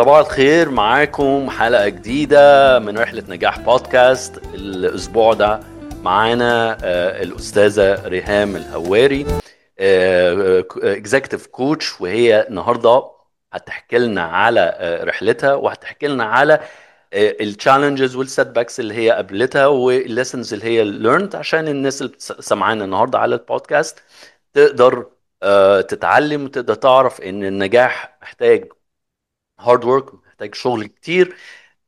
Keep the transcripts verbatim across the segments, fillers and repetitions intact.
صباح الخير، معاكم حلقة جديدة من رحلة نجاح بودكاست. الأسبوع ده معانا آه، الأستاذة ريهام الهواري، اكزيكتيف كوتش، وهي النهاردة هتحكي لنا على آه، رحلتها، وهتحكي لنا على التشالنجز والسيت باكس اللي هي قابلتها والليسنز اللي هي ليرند، عشان الناس اللي بتس- سمعانا النهارده على البودكاست تقدر آه، تتعلم وتقدر تعرف ان النجاح محتاج هارد ورك، محتاج شغل كتير.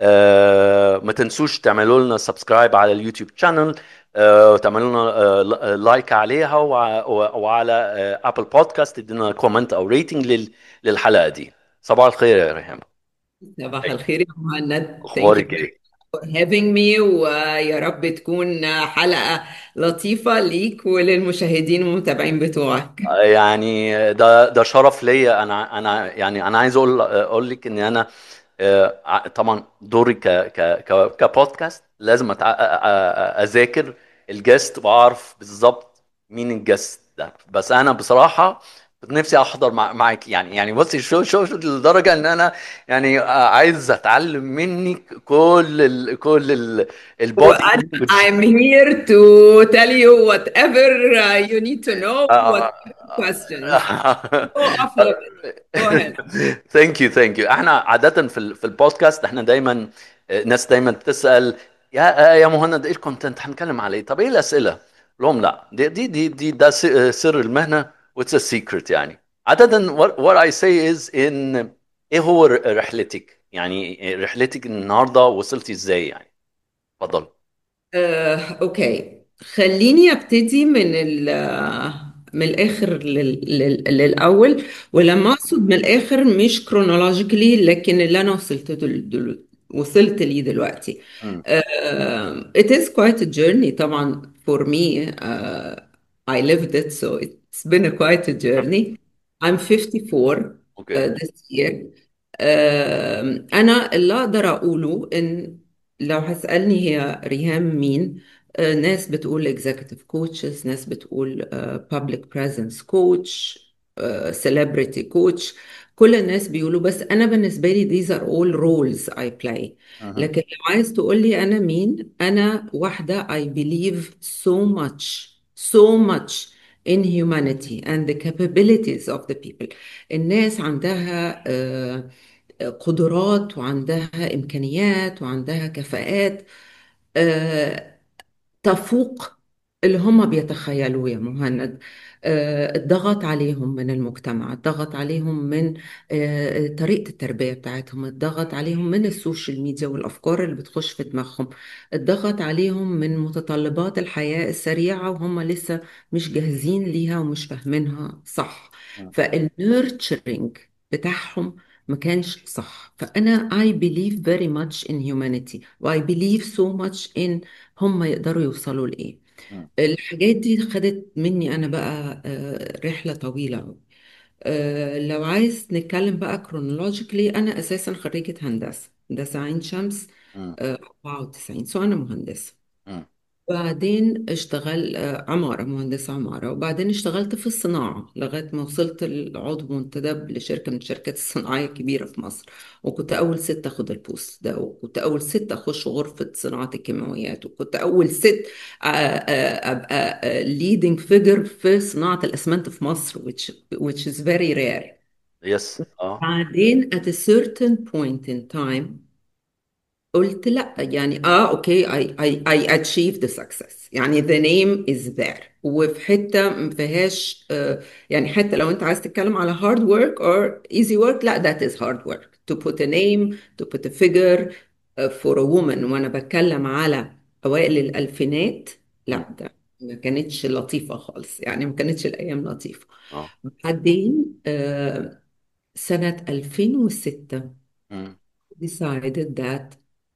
آه ما تنسوش تعملوا لنا سبسكرايب على اليوتيوب شانل، آه وتعملوا لنا آه لايك عليها، وع- وعلى آه ابل بودكاست تدينا كومنت او ريتنج لل للحلقه دي. صباح الخير يا ريهام. صباح الخير يا مهند. Thank you اخبارك very ايه؟ much for having me. ويا رب تكون حلقة لطيفة ليك وللمشاهدين والمتابعين بتوعك. يعني ده ده شرف ليا. انا انا يعني انا عايز اقول اقول لك ان انا آه، ع- طبعا دوري ك ك ك كبودكاست لازم أتع- أ- أ- اذاكر الجست واعرف بالظبط مين الجست ده. بس انا بصراحه كنت نفسي احضر مع معاك، يعني يعني بصي، شو شو شو لدرجه ان انا يعني آه، عايز اتعلم منك كل ال كل ال البودي وأنا لانجوج. I'm here to tell you whatever uh, you need to know, whatever questions. Go off limit. Go ahead. ثانك يو ثانك يو. احنا عاده في ال- في البودكاست احنا دايما آه، ناس دايما بتسال يا آه، يا مهند، ايه الكونتنت هنتكلم عليه؟ طب ايه الاسئله؟ أقول لهم لا، دي دي دي, دي ده س- آه، سر المهنه، واتس ا سيكريت. يعني عاده what, what I say is ان ايه هو ر- رحلتك؟ يعني رحلتك النهارده وصلتي ازاي يعني؟ اتفضل. آه، أوكي، خليني أبتدي من ال آه، من الآخر لل لل للأول. ولما أقصد من الآخر مش كرونولوجيكلي، لكن اللي أنا وصلت دل دل وصلت ليه دلوقتي. مم. آه, it is quite a journey طبعا for me. uh, I lived it, so it's been a quite a journey. I'm fifty-four اوكي. uh, this year. آه أنا اللي أقدر أقوله إن لو هتسألني هي ريهام مين، آه، ناس بتقول executive coaches، ناس بتقول آه، public presence coach، آه، celebrity coach. كل الناس بيقولوا، بس أنا بالنسبة لي these are all roles I play. مهم. لكن لو عايز تقول لي أنا مين، أنا واحدة I believe so much so much in humanity and the capabilities of the people. الناس عندها آه، قدرات، وعندها إمكانيات، وعندها كفاءات آه، تفوق اللي هم بيتخيلوه يا مهند. آه، الضغط عليهم من المجتمع، الضغط عليهم من آه، طريقة التربية بتاعتهم، الضغط عليهم من السوشيال ميديا والأفكار اللي بتخش في دماغهم، الضغط عليهم من متطلبات الحياة السريعة وهم لسه مش جاهزين ليها ومش فاهمينها صح. مم. فالنيرتشرنج بتاعهم ما كانش صح. فأنا I believe very much in humanity و I believe so much in هم يقدروا يوصلوا لإيه. مم. الحاجات دي خدت مني أنا بقى آه، رحلة طويلة أوي. آه، لو عايز نتكلم بقى كرونولوجيكلي، أنا أساسا خريجة هندسة هندسة عين شمس. مم. آه، أربعة وتسعين، سو أنا مهندسة. مم. بعدين اشتغل آه، عمارة، مهندسة عمارة. وبعدين اشتغلت في الصناعة لغاية ما وصلت لعضو منتدب لشركة من الشركات الصناعية الكبيرة في مصر. وكنت أول ست أخد البوست ده، وكنت أول ست أخش غرفة صناعة الكيماويات، وكنت أول ست آه، آه، أبقى leading figure في صناعة الأسمنت في مصر which, which is very rare. يس. اه. بعدين at a certain point in time قلت لا، يعني اه اوكي I, I, I achieved the success، يعني the name is there. وفي حتة ما فيهاش آه يعني حتى لو انت عايز تتكلم على hard work or easy work، لا that is hard work to put a name to put a figure uh, for a woman. وانا بتكلم على اوائل الالفينات، مم. لا ده ما كانتش لطيفة خالص، يعني ما كانتش الايام لطيفة. اه. بعدين آه سنة ألفين وستة مم. decided that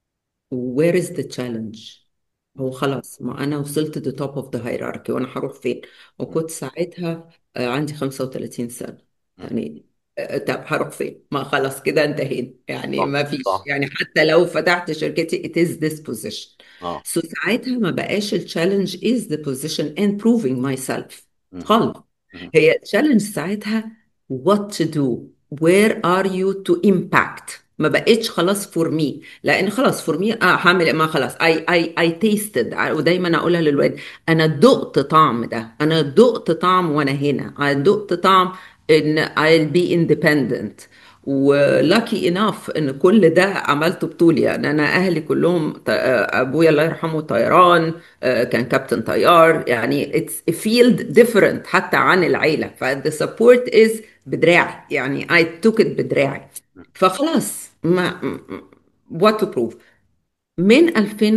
where is the challenge. مم. هو خلاص، ما انا وصلت the top of the hierarchy، وانا هروح فين؟ مم. وكنت ساعتها آه، عندي خمسة وثلاثين سنة. مم. يعني آه، طب هروح فين؟ ما خلاص كده انتهينا، يعني صح ما فيش، صح. يعني حتى لو فتحت شركتي it is this position. اه. so ساعتها ما بقاش ال challenge is the position and proving myself مهم. خالص. مهم. هي challenge ساعتها what to do, where are you to impact ما بقتش خلاص فور مي، لان خلاص فور مي اه هعمل ما خلاص اي اي اي تيستد. ودايما اقولها للولاد، انا دقت طعم ده، انا دقت طعم وانا هنا، انا دقت طعم ان I'll be independent. ولاكي اناف ان كل ده عملته بطولي. يعني انا اهلي كلهم ط- ابويا الله يرحمه طيران، آه، كان كابتن طيار. يعني it's a field different حتى عن العيله. فالthe support is بدراعي، يعني I took it بدراعي. فخلاص ما what to prove. من ألفين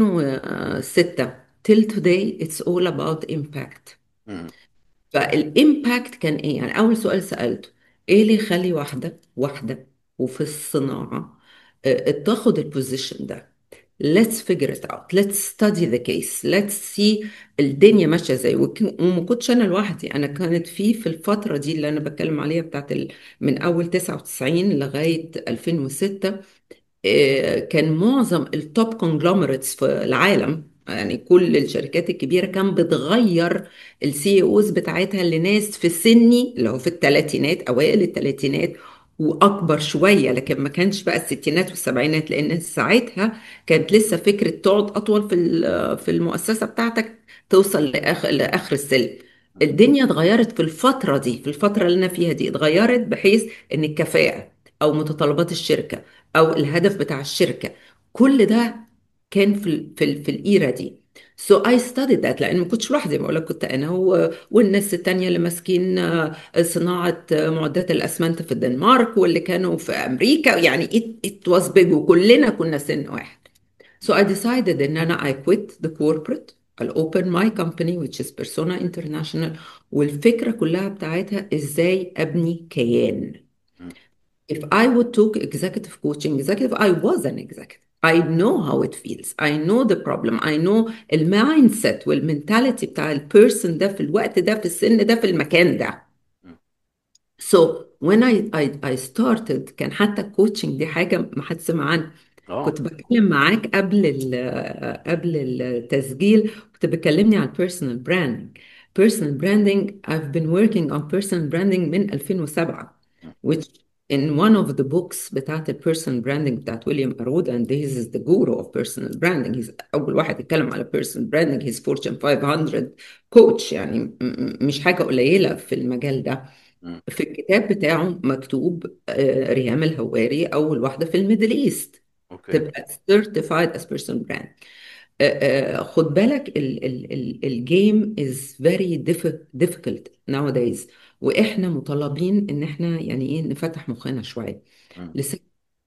وستة till today it's all about impact. مم. فالإمباكت كان إيه؟ يعني أول سؤال سألته، إيه اللي يخلي واحدة واحدة وفي الصناعة آه، تاخد البوزيشن ده؟ Let's figure it out. Let's study the case. Let's see الدنيا ماشية ازاي. وك- وما كنتش أنا لوحدي، أنا كانت في في الفترة دي اللي أنا بتكلم عليها بتاعت ال... من أول تسعة وتسعين لغاية ألفين وستة. آه، كان معظم التوب كونجلوميرتس في العالم، يعني كل الشركات الكبيرة كان بتغير السي اوز بتاعتها لناس في سني، اللي هو في الثلاثينات، أوائل الثلاثينات وأكبر شوية. لكن ما كانش بقى الستينات والسبعينات، لأن ساعتها كانت لسه فكرة تقعد أطول في ال- في المؤسسة بتاعتك، توصل لآخر, لآخر السلم. الدنيا اتغيرت في الفترة دي، في الفترة اللي أنا فيها دي اتغيرت، بحيث إن الكفاءة أو متطلبات الشركة او الهدف بتاع الشركه، كل ده كان في ال في ال في الايرا دي. So I studied that، لان ما كنتش لوحدي، بقول لك كنت انا و- والناس التانية اللي ماسكين آه، صناعه آه، معدات الاسمنت في الدنمارك، واللي كانوا في امريكا. يعني it, it was big، وكلنا كنا سن واحد. So I decided ان انا I quit the corporate. I'll open my company which is Persona International. والفكره كلها بتاعتها ازاي ابني كيان. مم. If I would took executive coaching, executive, I was an executive. I know how it feels. I know the problem. I know المايند سيت والمنتاليتي بتاع البيرسون ده في الوقت ده في السن ده في المكان ده. مم. So when I I I started، كان حتى الكوتشنج دي حاجة ما حد سمع عنها. اه. كنت بتكلم معاك قبل ال قبل التسجيل، كنت بتكلمني عن personal branding. Personal branding I've been working on personal branding من ألفين وسبعة، مم. which in one of the books بتاعت ال personal branding بتاعت ويليام أرود. and this is the guru of personal branding. he's أول واحد يتكلم على personal branding. he's Fortune five hundred coach، يعني م- م- مش حاجة قليلة في المجال ده. مم. في الكتاب بتاعه مكتوب آه، ريهام الهواري أول واحدة في الميدل إيست اوكي. تبقى certified as person brand. آه، آه، خد بالك ال ال ال الجيم is very diff- difficult nowadays. واحنا مطالبين ان احنا يعني ايه نفتح مخنا شويه. مم. لسه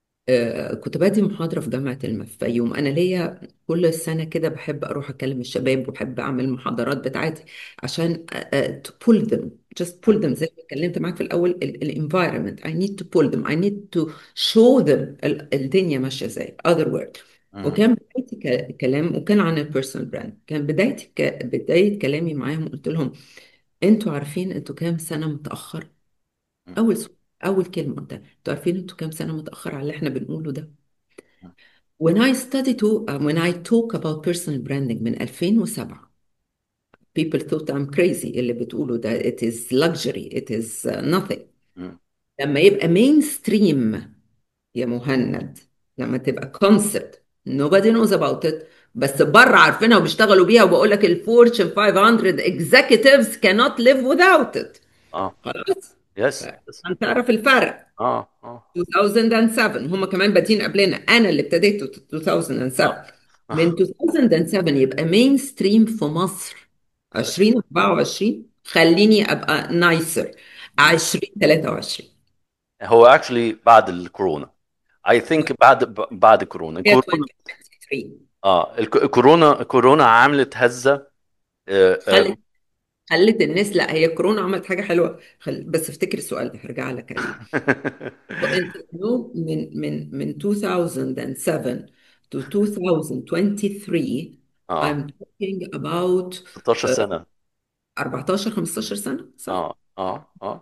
آه، كنت بدي محاضرة في جامعة الفيوم. أنا ليا كل سنة كده بحب أروح أكلم الشباب، وبحب أعمل محاضرات بتاعتي عشان آه، آه، to pull them just pull مم. them. زي ما اتكلمت معاك في الأول، ال ال- environment I need to pull them. I need to show them ال- الدنيا ماشية إزاي other word. مم. وكان بدايتي ك- كلام، وكان عن البيرسونال براند. كان بدايتي ك- بداية كلامي معاهم قلت لهم، أنتوا عارفين أنتوا كام سنة متأخر؟ مم. أول سؤال، أول كلمة قلتها، أنتوا عارفين أنتوا كام سنة متأخر على اللي إحنا بنقوله ده؟ مم. When I study to uh, when I talk about personal branding من ألفين وسبعة، people thought I'm crazy اللي بتقوله ده. it is luxury, it is uh, nothing. مم. لما يبقى mainstream يا مهند، لما تبقى concept nobody knows about it، بس بره عارفينها وبيشتغلوا بيها، وبقول لك الفورتشن five hundred executives cannot live without it. اه. خلاص. يس يس. انت تعرف الفرق. اه. اه. ألفين وسبعة هم كمان بادين قبلنا، انا اللي ابتديت ألفين اه. وسبعة. من ألفين وسبعة يبقى مين ستريم في مصر ألفين وأربعة وعشرين. خليني ابقى نايسر، مم. ألفين وثلاثة وعشرين. هو اكشلي بعد الكورونا. اي ثينك بعد ب- بعد كورونا هي كورونا. ألفين وثلاثة وعشرين. اه الك- الكورونا كورونا عملت هزة. آه، آه، خلت خلت الناس، لا هي كورونا عملت حاجه حلوه. خل... بس افتكر السؤال ده هرجع لك عليه. انت نو من من من ألفين وسبعة to ألفين وثلاثة وعشرين. اه. I'm talking about ستاشر سنة. أربعتاشر خمستاشر سنة، صح؟ اه. اه. اه.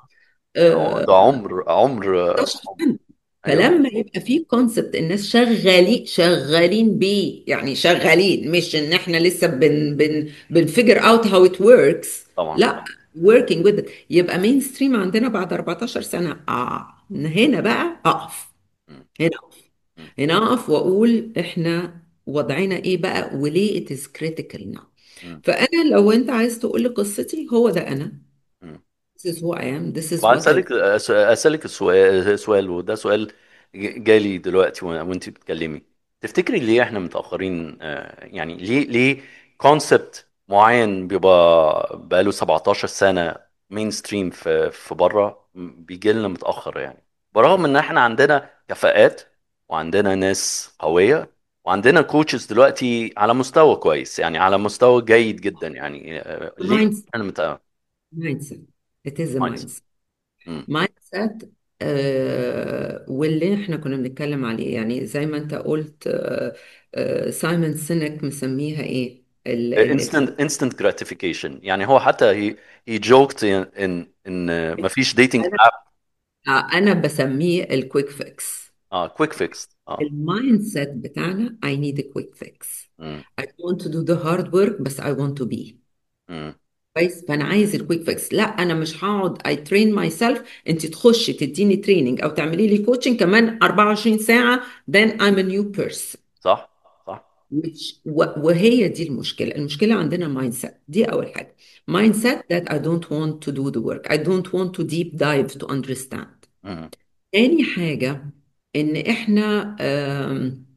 ده آه، ده عمر عمر آه، ستاشر عمر. سنة. ايوه. فلما يبقى في كونسبت الناس شغالين شغالين بيه، يعني شغالين، مش ان احنا لسه بن بن بنفigure out how it works. طبعا. لا، working with it. يبقى مين ستريم عندنا بعد أربعتاشر سنة. اه هنا بقى اقف. هنا مم. هنا اقف واقول احنا وضعنا ايه بقى وليه it is critical now. مم. فانا لو انت عايز تقول لي قصتي، هو ده انا. مم. this is who I am, this طب is عايز what I. اسالك أس- اسالك السؤال سؤال وده سؤال ج- جالي دلوقتي وأنا- وانت بتتكلمي. تفتكري ليه احنا متاخرين؟ آه، يعني ليه ليه كونسبت معين بيبقى بقاله سبعتاشر سنه مين ستريم في في بره بيجي لنا متاخر يعني، برغم ان احنا عندنا كفاءات وعندنا ناس قويه وعندنا كوتشز دلوقتي على مستوى كويس، يعني على مستوى جيد جدا يعني. آه، ليه mindset. احنا متأخر؟ mindset. it is a mindset. مم. mindset. آه واللي احنا كنا بنتكلم عليه، يعني زي ما انت قلت، آه آه سايمون سينك مسميها ايه ال- ان instant في. instant gratification. يعني هو حتى he he joked in in ان ما فيش dating انا app. آه انا بسميه الكويك فيكس. اه quick fix. اه. المايند سيت بتاعنا I need a quick fix. امم. I don't want to do the hard work بس I want to be امم. كويس. فانا عايز الكويك فيكس. لا انا مش هقعد I train myself. انت تخشي تديني تريننج او تعملي لي كوتشنج كمان أربعة وعشرين ساعة then I'm a new person. صح. صح. which و- وهي دي المشكلة. المشكلة عندنا مايند سيت. دي أول حاجة. مايند سيت that I don't want to do the work. I don't want to deep dive to understand. امم. تاني حاجة إن إحنا آم،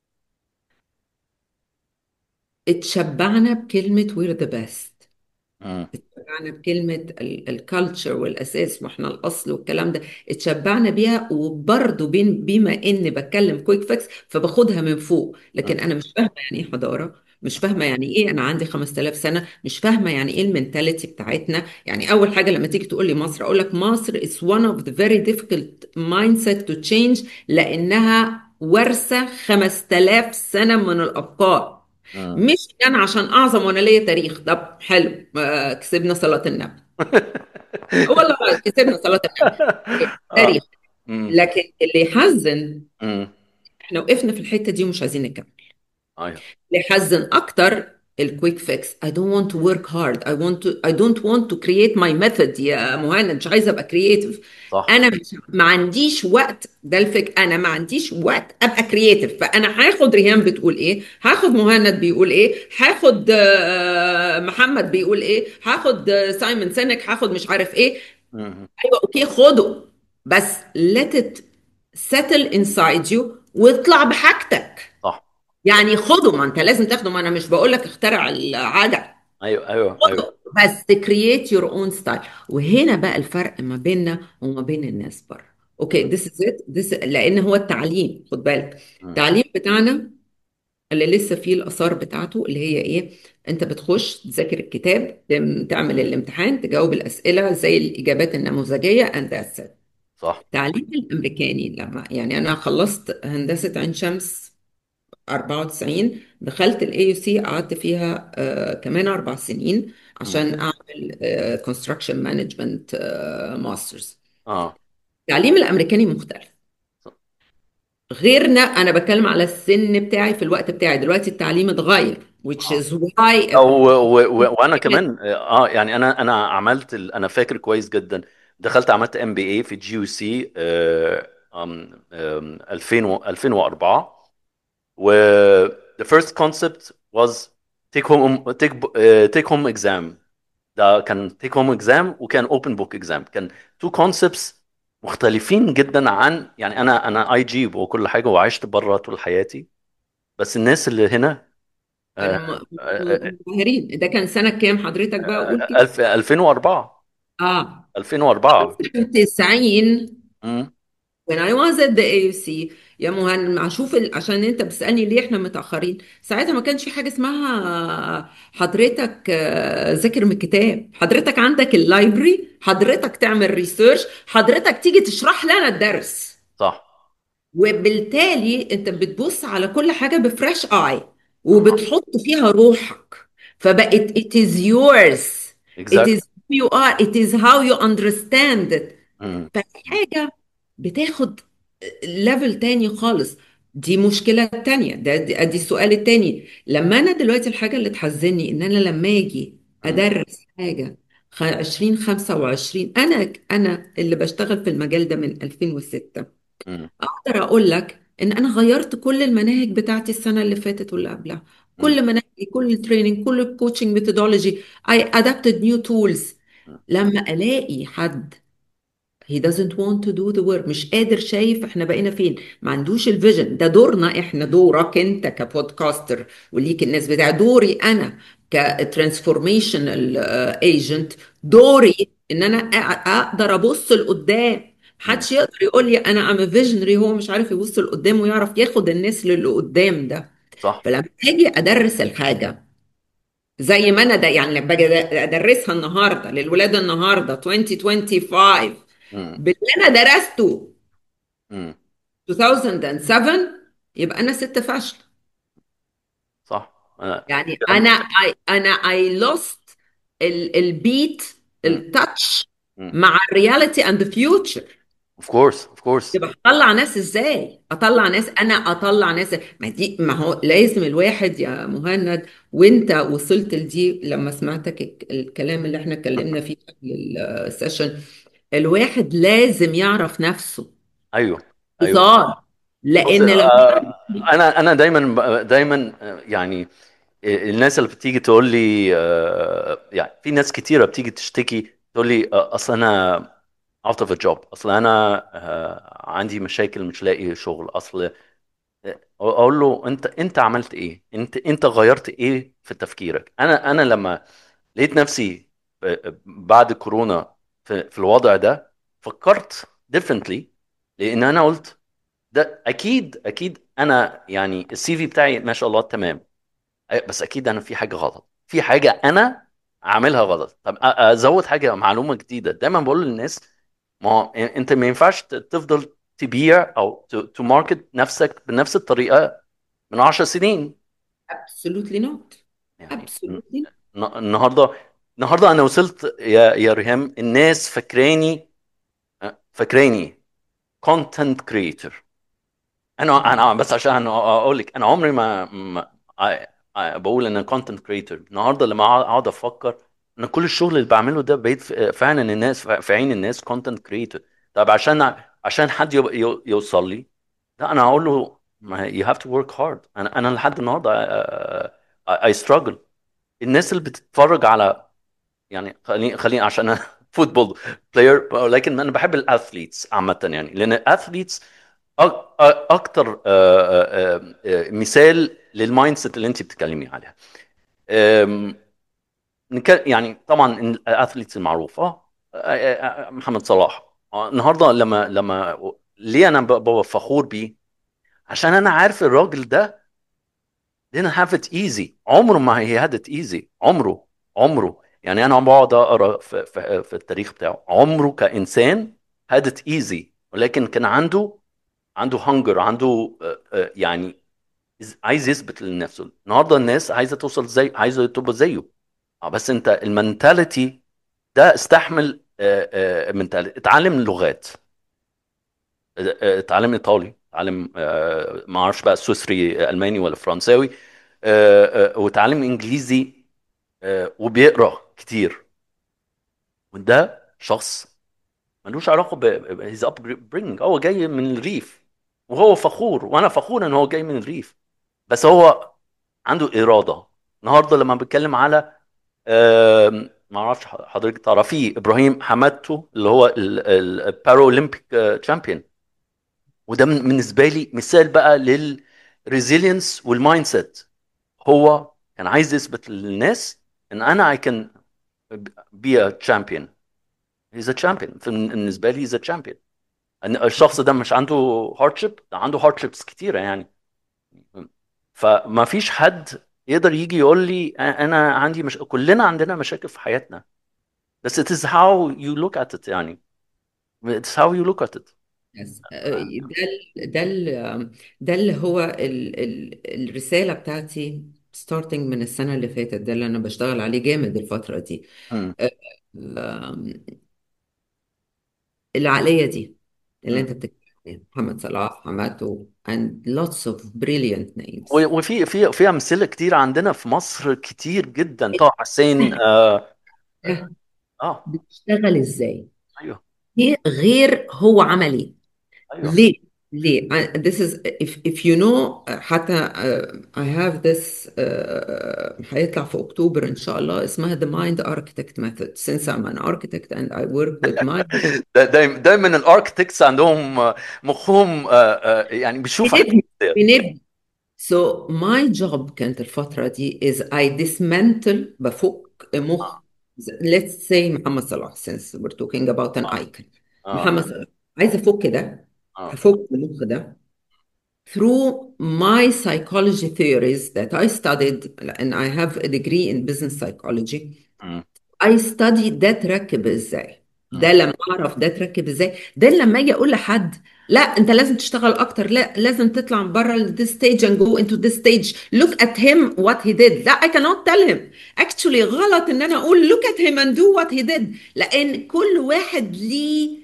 اتشبعنا بكلمة we're the best. امم. اتشبعنا بكلمة الكالتشر والأساس واحنا الأصل والكلام ده. اتشبعنا بيها، وبرضه بين بما إني بتكلم كويك فيكس فباخدها من فوق، لكن أنا مش فاهمة يعني إيه حضارة. مش فاهمة يعني إيه أنا عندي خمسة آلاف سنة. مش فاهمة يعني إيه المنتاليتي بتاعتنا. يعني أول حاجة لما تيجي تقول لي مصر، أقول لك مصر is one of the very difficult mindset to change، لأنها ورثة خمسة آلاف سنة من الأفكار. امم. مش كان عشان اعظم وانا ليا تاريخ. طب حلو، آه، كسبنا صلاة النبي. والله كسبنا صلاة النبي. اه. تاريخ. امم. لكن اللي يحزن، امم. احنا وقفنا في الحتة دي ومش عايزين نكمل. ايوه. اللي يحزن اكتر الكويك فيكس. I don't want to work hard. I want to I don't want to create my method يا مهند. مش عايزه ابقى كرييتيف. صح. انا مش ما عنديش وقت. ده الفك انا ما عنديش وقت ابقى كرييتيف. فانا هاخد ريهام بتقول ايه، هاخد مهند بيقول ايه، هاخد آه، محمد بيقول ايه، هاخد آه، سايمون سينك، هاخد مش عارف ايه. امم. ايوه اوكي خده، بس let it settle inside you واطلع بحاجتك. صح. يعني خده، ما انت لازم تاخده. ما انا مش بقول لك اخترع العجل. ايوه ايوه ايوه. خده بس create your own style. وهنا بقى الفرق ما بيننا وما بين الناس بره. اوكي امم. this is it this لان هو التعليم، خد بالك. امم. التعليم بتاعنا اللي لسه فيه الاثار بتاعته اللي هي ايه. انت بتخش تذاكر الكتاب، تم- تعمل الامتحان، تجاوب الاسئله زي الاجابات النموذجيه and that's it. صح. التعليم الامريكاني لما يعني انا خلصت هندسه عين شمس أربعة وتسعين، دخلت الاي يو سي قعدت فيها آه كمان اربع سنين امم. عشان اعمل كونستراكشن مانجمنت ماسترز. اه. التعليم الامريكاني مختلف غيرنا. انا بتكلم على السن بتاعي في الوقت بتاعي. دلوقتي التعليم اتغير which اه. is why او و- و- وانا كمان اه يعني انا انا عملت ال- انا فاكر كويس جدا. دخلت عملت ام بي اي في جي يو سي ألفين و- ألفين وأربعة. و the first concept was take home take uh, take home exam. ده كان take home exam وكان open book exam. كان two concepts مختلفين جدا عن يعني انا انا اي جي وكل حاجه وعشت بره طول حياتي، بس الناس اللي هنا آه، كانوا م- آه، م- منبهرين. ده كان سنة كام حضرتك بقى قول آه، كده؟ ألف- ألفين وأربعة. اه ألفين وأربعة. تسعين. مم. when I was at the A U C يا مهند، اشوف ال... عشان انت بتسألني ليه احنا متأخرين. ساعتها ما كانش في حاجة اسمها حضرتك آه، ذاكر من الكتاب. حضرتك عندك اللايبرري، حضرتك تعمل ريسيرش، حضرتك تيجي تشرح لنا الدرس. صح. وبالتالي انت بتبص على كل حاجة بفريش اي آه. وبتحط فيها روحك. فبقت it is yours. it is exactly. who you are. it is how you understand it. مم. فحاجة بتاخد ليفل تاني خالص. دي مشكلة تانية. ده دي, دي السؤال التاني. لما أنا دلوقتي الحاجة اللي تحزني إن أنا لما أجي مم. أدرس حاجة خ- عشرين خمسة وعشرين. أنا أنا اللي بشتغل في المجال ده من ألفين وستة. مم. اقدر اقول لك ان انا غيرت كل المناهج بتاعتي السنه اللي فاتت واللي قبلها، مم. كل مناهجي، كل التريننج، كل الكوتشنج ميثودولوجي. I adapted new tools. مم. لما الاقي حد he doesn't want to do the work، مش قادر، شايف احنا بقينا فين، ما عندوش الفيجن، ده دورنا احنا، دورك انت كبودكاستر وليك الناس بتاع، دوري انا كترانسفورميشنال ايجنت، دوري ان انا أ- اقدر ابص لقدام. مم. محدش يقدر يقول لي انا ام فيجنري هو مش عارف يبص لقدام ويعرف ياخد الناس للي قدام ده. صح. فلما اجي ادرس الحاجه زي ما انا، ده يعني باجي ادرسها النهارده للولاد النهارده ألفين وخمسة وعشرين مم. باللي انا درسته مم. ألفين وسبعة، يبقى انا ست فاشله. صح. انا يعني كلام. انا I انا I lost ال البيت، مم. التاتش مم. مع الرياليتي اند ذا فيوتشر. of course of course. يبقى اطلع ناس ازاي، اطلع ناس، انا اطلع ناس، ما دي ما هو لازم الواحد يا مهند، وانت وصلت لدي لما سمعتك الك- الكلام اللي احنا اتكلمنا فيه قبل السيشن، الواحد لازم يعرف نفسه ايوه ايوه. باختصار. بص، لان لو آه، انا انا دايما دايما آه، يعني الناس اللي بتيجي تقول لي آه، يعني في ناس كتيرة بتيجي تشتكي تقول لي آه، اصل انا out of a job، اصل انا آه، عندي مشاكل مش لاقي شغل، اصل آه، اقول له انت انت عملت ايه؟ انت انت غيرت ايه في تفكيرك؟ انا انا لما لقيت نفسي آه، بعد كورونا في, في الوضع ده، فكرت differently. لان انا قلت ده اكيد اكيد انا يعني السي في بتاعي ما شاء الله تمام، أي- بس اكيد انا في حاجه غلط، في حاجه انا عاملها غلط. طب أ- ازود حاجه، معلومه جديده. دايما بقول للناس ما هو انت ما ينفعش ت- تفضل تبيع او تماركت نفسك بنفس الطريقه من عشر سنين. absolutely not. يعني absolutely. ن- النهارده النهارده انا وصلت يا يا ريهام، الناس فاكراني فاكراني كونتنت كريتور. انا انا بس عشان اقول لك، انا عمري ما, ما ع- ع- بقول ان كونتنت كريتور. النهارده لما اقعد أقعد افكر ان كل الشغل اللي بعمله ده بقيت ف- فعلا الناس في عين الناس كونتنت كريتور. طب عشان عشان حد يب- يو- يوصل لي، لا انا هقول له ما you have to work hard. انا انا لحد النهارده I, I struggle. الناس اللي بتتفرج على، يعني خليني خليني عشان انا فوتبول بلاير، لكن انا بحب الاثليتس عامه، يعني لان الاثليتس اكتر آه، آه، آه، مثال للمايند سيت اللي انت بتتكلمي عليها. آم، نك- يعني طبعا الاثليتس المعروفه آه، آه، آه، محمد صلاح. آه، النهارده لما لما ليه انا ببقى فخور بيه؟ عشان انا عارف الراجل ده didn't have it easy. عمره ما he had it easy. عمره عمره يعني انا بقعد اقرا في, في, في التاريخ بتاعه، عمره كانسان had it easy. ولكن كان عنده عنده هنجر، عنده آه، آه، يعني عايز يثبت لنفسه. النهارده الناس عايزه توصل زي، عايزه تبقى زيه. آه، بس انت المنتاليتي ده استحمل منتاليتي. اتعلم اللغات، آه، آه، اتعلم ايطالي، اتعلم آه، ما اعرفش بقى سويسري، الماني ولا فرنساوي، آه، آه، واتعلم انجليزي، آه، وبيقرا كتير. وده شخص ملوش علاقه ب هيز اب برينج. هو جاي من الريف وهو فخور، وانا فخور ان هو جاي من الريف، بس هو عنده اراده. النهارده لما بتكلم على آم، ما اعرفش حضرتك تعرفيه، ابراهيم حمادتو اللي هو البارا اولمبيك تشامبيون. وده من- بالنسبه لي مثال بقى للريزيلينس والمايند سيت. هو كان عايز يثبت للناس ان انا I can be a champion. he's a champion. بالنسبه لي he's a champion. ان الشخص ده مش عنده هاردشيب، ده عنده هاردشيبس كتيره يعني. فما فيش حد يقدر يجي يقول لي انا عندي مش... كلنا عندنا مشاكل في حياتنا، بس it is how you look at it يعني. it's how you look at it. Yes. آه، ده ال- ده ال- ده اللي هو ال ال الرسالة بتاعتي ستارتنج من السنة اللي فاتت، ده اللي أنا بشتغل عليه جامد الفترة دي. مم. آه، آم، العقلية دي اللي مم. أنت بتتكلم عليها، محمد صلاح، حماته and lots of brilliant names. و- وفي في في امثله كتير عندنا في مصر كتير جدا. طه حسين. اه. ده اه. بتشتغل إزاي؟ ايوه إيه غير هو عمل إيه؟ ايوه. ليه؟ ليه؟ I- this is if if you know حتى uh, I have this uh, هيطلع في أكتوبر إن شاء الله، اسمها the mind architect method since I'm an architect and I work with mind. دا- دايما دايما الاركتكتس عندهم آه، مخهم آه، آه، يعني بيشوف حاجات بنبني كتير. بنبني so my job كانت الفترة دي is I dismantle، بفك مخ. let's say محمد صلاح since we're talking about an اه icon. اه محمد صلاح عايزة أفك ده، اه هفك المخ ده through my psychology theories that I studied and I have a degree in business psychology. مم. I study ده تركب ازاي. مم. ده لما اعرف ده تركب ازاي، ده لما اجي اقول لحد لا انت لازم تشتغل اكتر، لا لازم تطلع من بره this stage and go into this stage. Look at him what he did. لا I cannot tell him. Actually غلط ان انا اقول look at him and do what he did، لان كل واحد ليه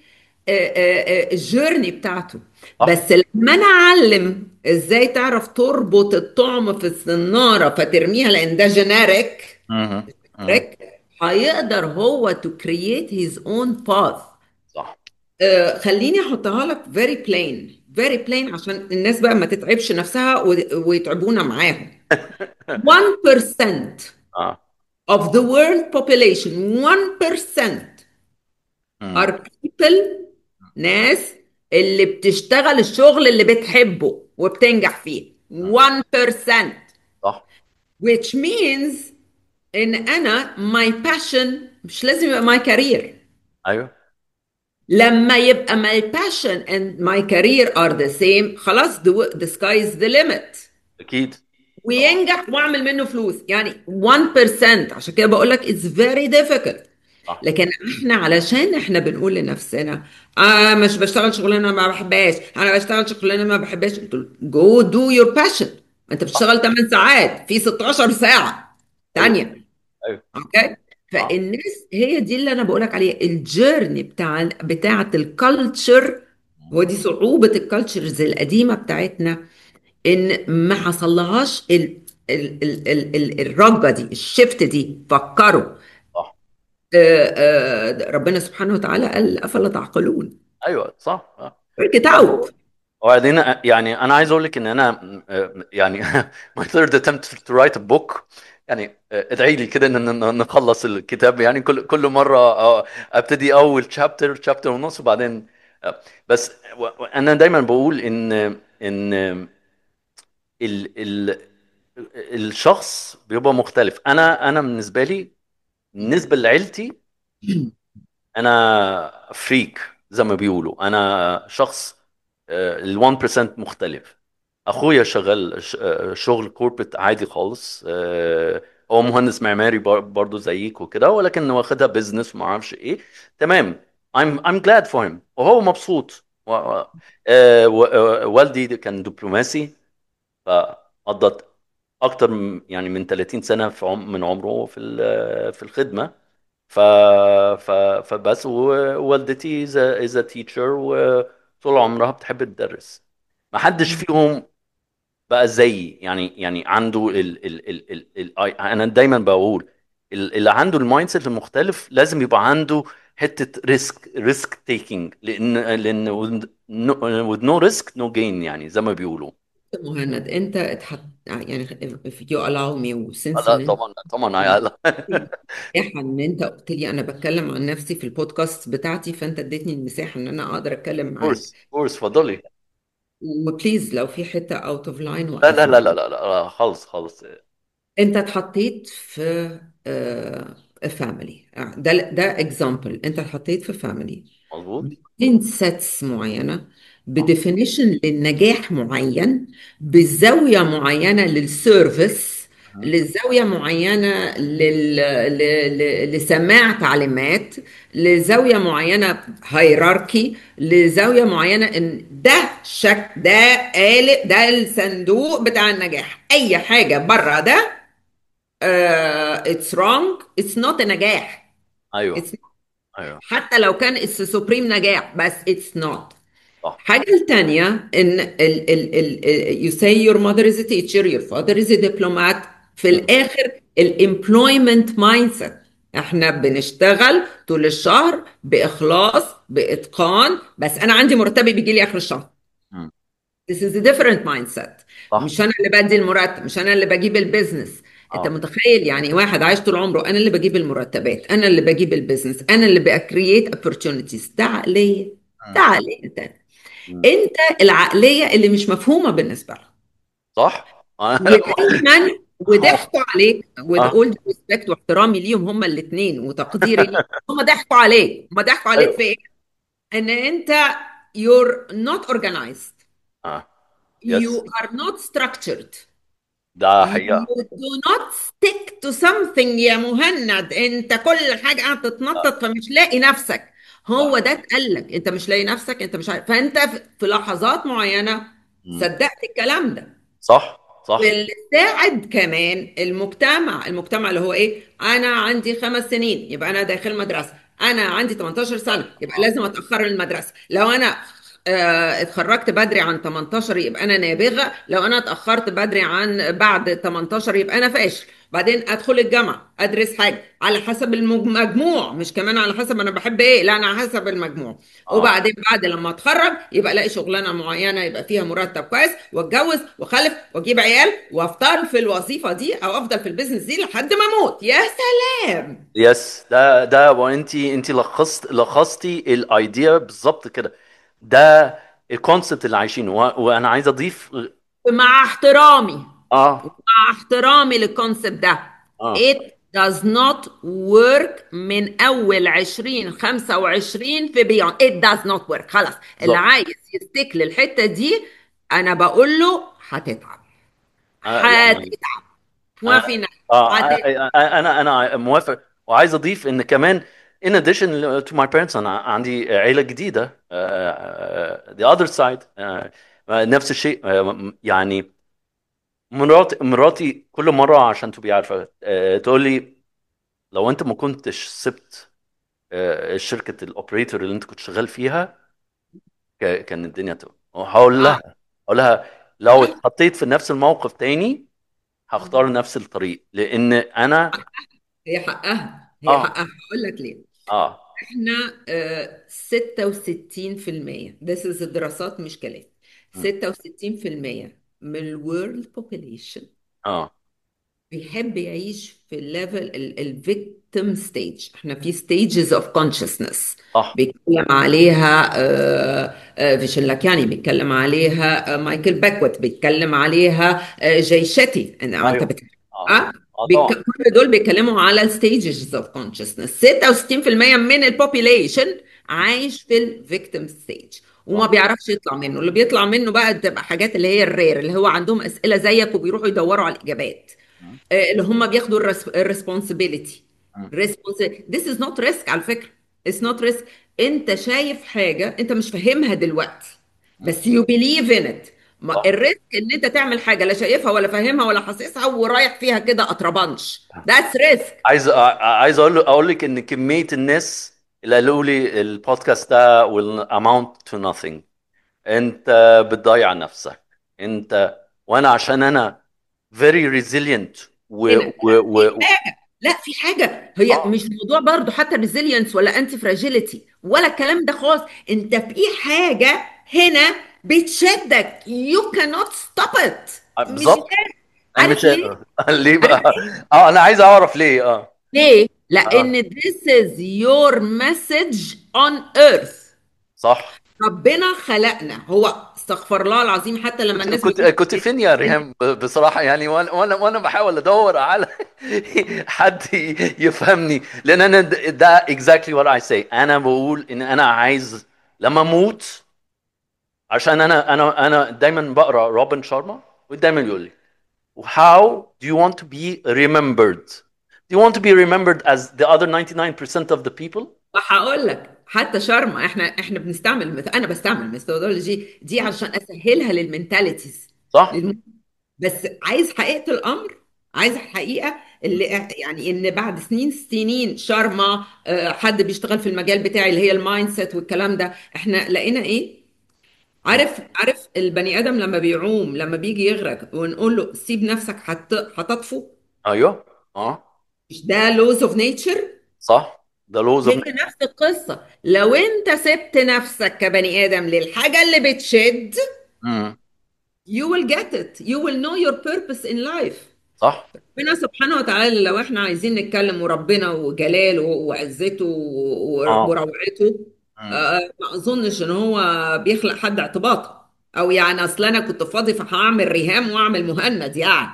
الجيرني بتاعته. صح. بس لما انا اعلم ازاي تعرف تربط الطعم في السناره فترميها لان ده جينيريك، مم. مم. هيقدر هو to create his own path. صح. آه، خليني احطها لك very plain very plain عشان الناس بقى ما تتعبش نفسها و- ويتعبونا معاهم. one percent اه. of the world population one percent مم. are people، ناس اللي بتشتغل الشغل اللي بتحبه وبتنجح فيه مم. one percent. صح. which means ان انا my passion مش لازم يبقى my career. ايوه. لما يبقى my passion and my career are the same خلاص the, the sky is the limit. اكيد. طبعا. وينجح واعمل منه فلوس يعني one percent. عشان كده بقول لك it's very difficult. صح. لكن احنا علشان احنا بنقول لنفسنا اه مش بشتغل شغلانه ما بحبهاش، انا بشتغل شغلانه ما بحبهاش، جو دو يور باشن. انت صح. بتشتغل ثماني ساعات في ستاشر ساعه ايوه. تانية. ايوه. اوكي. اه. فالناس هي دي اللي انا بقولك عليها الجيرني بتاع بتاعه الكالتشر. هو دي صعوبه الكالتشرز القديمه بتاعتنا، ان ما حصلهاش ال ال ال ال ال الرجه دي الشفت دي. فكروا صح. آه، آه، ربنا سبحانه وتعالى قال افلا تعقلون. ايوه. صح. آه. work it out. وبعدين يعني انا عايز اقول لك ان انا م- يعني my third attempt to write a book، يعني ادعي لي كده ان إن نخلص الكتاب. يعني كل كل مره آه، ابتدي اول شابتر شابتر ونص وبعدين آه، بس و- و- انا دايما بقول ان ان ال ال الشخص بيبقى مختلف. انا انا بالنسبه لي، بالنسبه لعيلتي، انا فريك زي ما بيقولوا. انا شخص ال واحد بالمية مختلف. اخويا شغال ش- آه، شغل كوربريت عادي خالص. آه، هو مهندس معماري بر- برضه زيك وكده، ولكن واخدها بيزنس وما اعرفش ايه. تمام. I'm I'm glad for him وهو مبسوط. و- و- آه، و- آه، والدي كان دبلوماسي، فقضت اكتر من- يعني من ثلاثين سنة في عم من عمره في ال- في الخدمة. ف ف فبس ووالدتي از از تيتشر وطول عمرها بتحب تدرس. ما حدش فيهم بقى زيي. يعني يعني عنده ال ال ال ال ال انا دايما بقول ال- اللي عنده المايند سيت المختلف لازم يبقى عنده حته ريسك ريسك تيكينج، لان لان with no risk no gain، يعني زي ما بيقولوا. مهند انت اتحط يعني if you allow me وسنس لا ان انت طبعا طبعا يا هلا. المساحه ان انت قلت لي انا بتكلم عن نفسي في البودكاست بتاعتي، فانت اديتني المساحه ان انا اقدر اتكلم معاك. كورس كورس اتفضلي. وبليز لو في حته اوت اوف لاين لا لا لا وقفني. لا لا لا خالص خالص. انت اتحطيت في فاميلي، ده ده اكزامبل. انت اتحطيت في فاميلي مظبوط. من سيتس معينه، بديفينيشن للنجاح معين، بزاويه معينه للسيرفيس، مهم. لزاويه معينه لل... ل... ل... لسماع تعليمات، لزاويه معينه هيراركي، لزاويه معينه ان ده شك ده قالب ده الصندوق بتاع النجاح. اي حاجه بره ده uh, it's wrong. it's not a نجاح. ايوه. it's ايوه. حتى لو كان it's سوبريم نجاح بس it's not. صح. حاجة التانية ان ال ال ال you say your mother is a teacher, your father is a diplomat. في مم. الآخر ال employment mindset، احنا بنشتغل طول الشهر بإخلاص بإتقان، بس أنا عندي مرتبي بيجي لي آخر الشهر. مم. This is a different mindset. صح. مش انا اللي بدي المرتب، مش انا اللي بجيب البيزنس. انت اه. متخيل يعني واحد عايش طول عمره انا اللي بجيب المرتبات، انا اللي بجيب البيزنس، انا اللي بكرييت opportunities. ده عقلية، ده مم. عقلية تانية. مم. انت العقلية اللي مش مفهومة بالنسبة لهم. صح. ودايما اه. وضحكوا عليك with اه. all due respect واحترامي ليهم هما الاثنين وتقديري ليهم. هما ضحكوا عليك، هما ضحكوا عليك ايوه. في ايه؟ ان انت you're not organized. اه. يس. You are not structured. ده You حقيقة. do not stick to something يا مهند. انت كل حاجة قاعد آه. تتنطط فمش لاقي نفسك. هو صح. ده اتقال لك، انت مش لاقي نفسك، انت مش عارف. فانت في في لحظات معينة مم. صدقت الكلام ده. صح. صح. واللي ساعد كمان المجتمع، المجتمع اللي هو ايه، انا عندي خمس سنين يبقى انا داخل مدرسه، انا عندي تمنتاشر سنه يبقى اه. لازم اتاخر المدرسه، لو انا آه، اتخرجت بدري عن تمنتاشر يبقى انا نابغه، لو انا اتاخرت بدري عن بعد تمنتاشر يبقى انا فاشل. بعدين ادخل الجامعه ادرس حاجه على حسب المجموع، مش كمان على حسب انا بحب ايه، لا انا على حسب المجموع. اه. وبعدين بعد لما اتخرج يبقى الاقي شغلانه معينه يبقى فيها مرتب كويس، واتجوز واخلف واجيب عيال وافضل في الوظيفه دي او افضل في البيزنس دي لحد ما اموت. يا سلام. يس. ده ده وانتي انتي لخصت لخصتي الايديا بالظبط كده. ده الكونسبت اللي عايشينه، و- وانا عايز اضيف. مع احترامي، اه. مع احترامي للكونسبت ده، اه. it does not work من اول عشرين خمسة وعشرين في بيون. it does not work. خلاص، اللي بالظبط. عايز يستيك للحته دي انا بقول له هتتعب، آه يعني هتتعب. ما آه في نفس. آه هتتعب. آه، انا انا موافق، وعايز اضيف ان كمان in addition to my parents انا عندي عيله جديده. آه آه the other side. آه آه، نفس الشيء. آه يعني مراتي مراتي كل مره عشان تبقي عارفه آه تقول لي لو انت ما كنتش سبت آه، شركه الاوبريتور اللي انت كنت شغال فيها ك- كان الدنيا تبقى. هقول اه. لها هقول لها لو اتحطيت في نفس الموقف تاني هختار نفس الطريق، لان انا هي حقها، هي اه. حقها. هقول لك ليه. اه. احنا آه، ستة وستين في المية، this is الدراسات مش كلام، م. ستة وستين في المية من الورلد population اه. بيحب يعيش في الليفل الفيكتيم ستيج. احنا في stages of consciousنس صح. بيتكلم عليها آه، آه، فيشن لاكياني، بيتكلم عليها آه، مايكل باكوت، بيتكلم عليها آه، جاي شتي. انت انت ايوه. بت... اه. اه اه بيك... طبعا. كل دول بيتكلموا على الستيجز اوف كونشسنس. ستة وستين في المية من البوبيليشن عايش في الفيكتيم ستيج وما صح. بيعرفش يطلع منه. اللي بيطلع منه بقى تبقى حاجات اللي هي الرير، اللي هو عندهم اسئله زيك وبيروحوا يدوروا على الاجابات، م. آه، اللي هم بياخدوا الريسبونسبيلتي. م. This is not risk على فكرة. It's not risk. انت شايف حاجة انت مش فاهمها دلوقتي م. بس you believe in it. ما صح. الريسك ان انت تعمل حاجة لا شايفها ولا فاهمها ولا حاسسها ورايح فيها كده اطربنش. That's risk. عايز عايز اقول اقول لك ان كميه الناس اللي قالوا لي البودكاست ده will amount to nothing. انت بتضيع نفسك. انت وانا عشان انا very resilient و هنا و في و حاجة، لا في حاجة، هي اه. مش موضوع برضو حتى ريزيلينس ولا انتي فراجيليتي ولا الكلام ده خالص. انت في حاجة هنا بتشدك. you cannot stop it. مش بالظبط. عارف. انا مش عارف ليه؟ قادر. ليه عارف بقى؟ ليه؟ اه انا عايز اعرف ليه. اه. ليه؟ اه. لأن this is your message on earth. صح. ربنا خلقنا، هو استغفر الله العظيم حتى لما كنت الناس كنت بتقول كنت فين يا ريهام ب- بصراحه يعني، وانا وانا وانا بحاول ادور على حد ي- يفهمني، لان انا د- ده exactly what I say. انا بقول ان انا عايز لما اموت، عشان انا انا انا دايما بقرا روبن شارما ودايما يقول لي how do you want to be remembered? Do you want to be remembered as the other ninety-nine percent of the people? وهقول لك حتى شرم، احنا احنا بنستعمل مث- انا بستعمل ميثودولوجي دي م. عشان اسهلها للمنتاليتيز. صح. للم... بس عايز حقيقة الامر، عايز الحقيقة اللي يعني ان بعد سنين سنين شارما آه، حد بيشتغل في المجال بتاعي اللي هي المايند سيت والكلام ده، احنا لقينا ايه؟ م. عارف عارف البني ادم لما بيعوم لما بيجي يغرق ونقول له سيب نفسك هت... هتطفو. ايوه. اه. مش ده لوز اوف نيتشر؟ صح. the laws of هي nature. نفس القصة. لو انت سبت نفسك كبني آدم للحاجة اللي بتشد م. you will get it, you will know your purpose in life. صح. ربنا سبحانه وتعالى لو احنا عايزين نتكلم وربنا وجلاله وعزته اه. وروعته، مم. آه، ما اظنش ان هو بيخلق حد اعتباطا، او يعني اصل انا كنت فاضي فهعمل ريهام واعمل مهند يعني.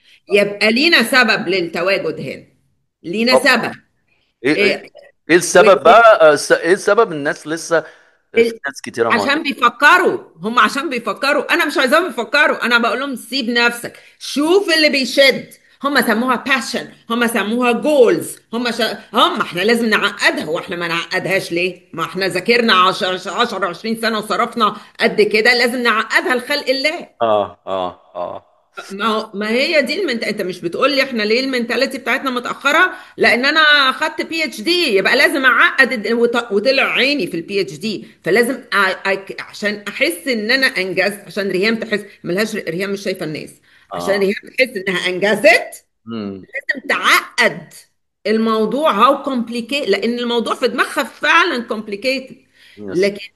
يبقى لينا سبب للتواجد هنا، لينا طب سبب. ايه ايه إيه، إيه السبب بقى؟ آه، س- ايه السبب الناس لسه في ال- ناس كتيرة ما. عشان بيفكروا، هم عشان بيفكروا، انا مش عايزاهم يفكروا، انا بقول لهم سيب نفسك، شوف اللي بيشد. هم سموها باشن، هم سموها جولز، هم شا... هم احنا لازم نعقدها، واحنا ما نعقدهاش ليه؟ ما احنا ذاكرنا عشرة عشرة عشرين سنة وصرفنا قد كده، لازم نعقدها لخلق الله. اه اه اه. ما هو- ما هي دي المنت... انت مش بتقول لي احنا ليه المنتاليتي بتاعتنا متاخره؟ لان انا خدت بي اتش دي يبقى لازم اعقد الد- وط... وطلع عيني في البي اتش دي، فلازم أ... أ... عشان احس ان انا انجزت، عشان ريهام تحس ملهاش، ريهام مش شايفه الناس، عشان اه. ريهام تحس انها انجزت امم. لازم تعقد الموضوع. هاو كومبليكيت، لان الموضوع في دماغها فعلا كومبليكيتد. يس. لكن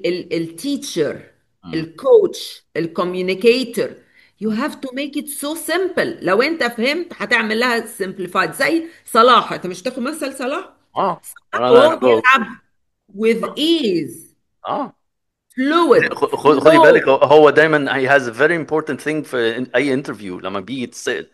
التيتشر، امم. الكوتش، الكوميونيكيتور، you have to make it so simple. لو انت فهمت هتعمل لها simplified. زي صلاح، انت مش تاخد مثل صلاح؟ اه. صلاح انا وهو انا بيلعب with ease، اه. fluid خ- خ- خدي بالك، flow. هو هو دايما he has a very important thing في اي انترفيو لما بيجي يتسأل،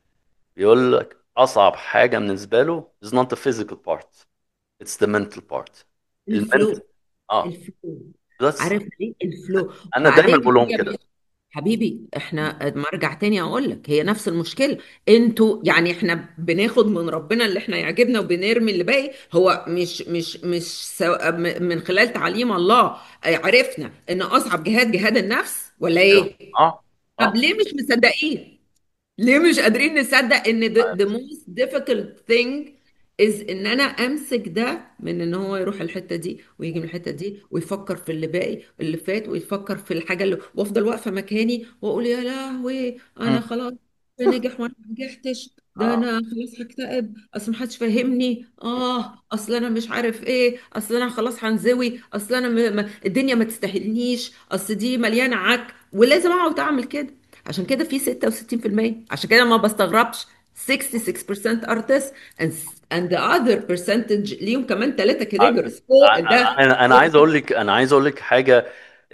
يقول لك اصعب حاجه بالنسبه له is not the physical part, it's the mental part. المنت. الفلو، اه. الفلو. بس عارف ليه الفلو؟ انا دايما وبعدين بقول لهم هي كده. مش، حبيبي احنا ما ارجع تاني اقول لك هي نفس المشكله. انتوا يعني احنا بناخد من ربنا اللي احنا يعجبنا وبنرمي اللي باقي. هو مش مش مش سو... م- من خلال تعليم الله آه، عرفنا ان اصعب جهاد جهاد النفس ولا ايوه. ايه؟ اه طب اه. ليه مش مصدقين؟ ليه مش قادرين نصدق ان the, آه. the most difficult thing is ان انا امسك ده من ان هو يروح الحتة دي ويجي من الحتة دي ويفكر في اللي باقي اللي فات ويفكر في الحاجة اللي، وافضل واقفة مكاني واقول يا لهوي مم. انا خلاص نجح وانا ما نجحتش، ده اه. انا خلاص هكتئب، اصل ما حدش فاهمني، اه اصل انا مش عارف ايه، اصل انا خلاص هنزوي، اصل انا م... م... الدنيا ما تستاهلنيش، اصل دي مليانة عك، ولازم اقعد اعمل كده. عشان كده في ستة وستين في المية، عشان كده ما بستغربش ستة وستين بالمية artists and and the other percentage ليهم كمان ثلاثة ع- كاتيجوريز فوق ده. انا انا عايز اقول لك انا عايز اقول لك حاجه.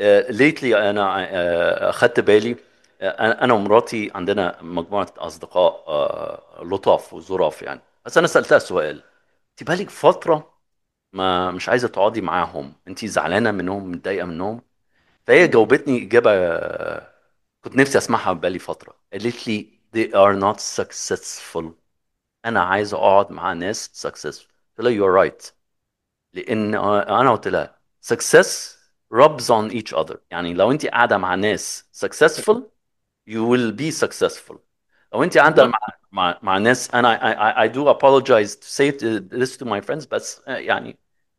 ليتلي انا آه، اخدت بالي. آه، انا أنا ومراتي عندنا مجموعه اصدقاء آه، لطاف وظراف يعني. بس انا سالتها سؤال: انت بالك فتره ما مش عايزه تقعدي معاهم، انت زعلانه منهم، متضايقه منهم؟ فهي جاوبتني اجابه آه، كنت نفسي اسمعها بقالي فتره. قالت لي they are not successful. انا عايز اقعد مع ناس successful. قلت لها you're right. لان انا قلت لها success rubs on each other. يعني لو انت قاعده مع ناس successful you will be successful. لو انت قاعده بالظبط. مع مع, مع ناس، انا I, I, I do apologize to say this to my friends، بس آه، يعني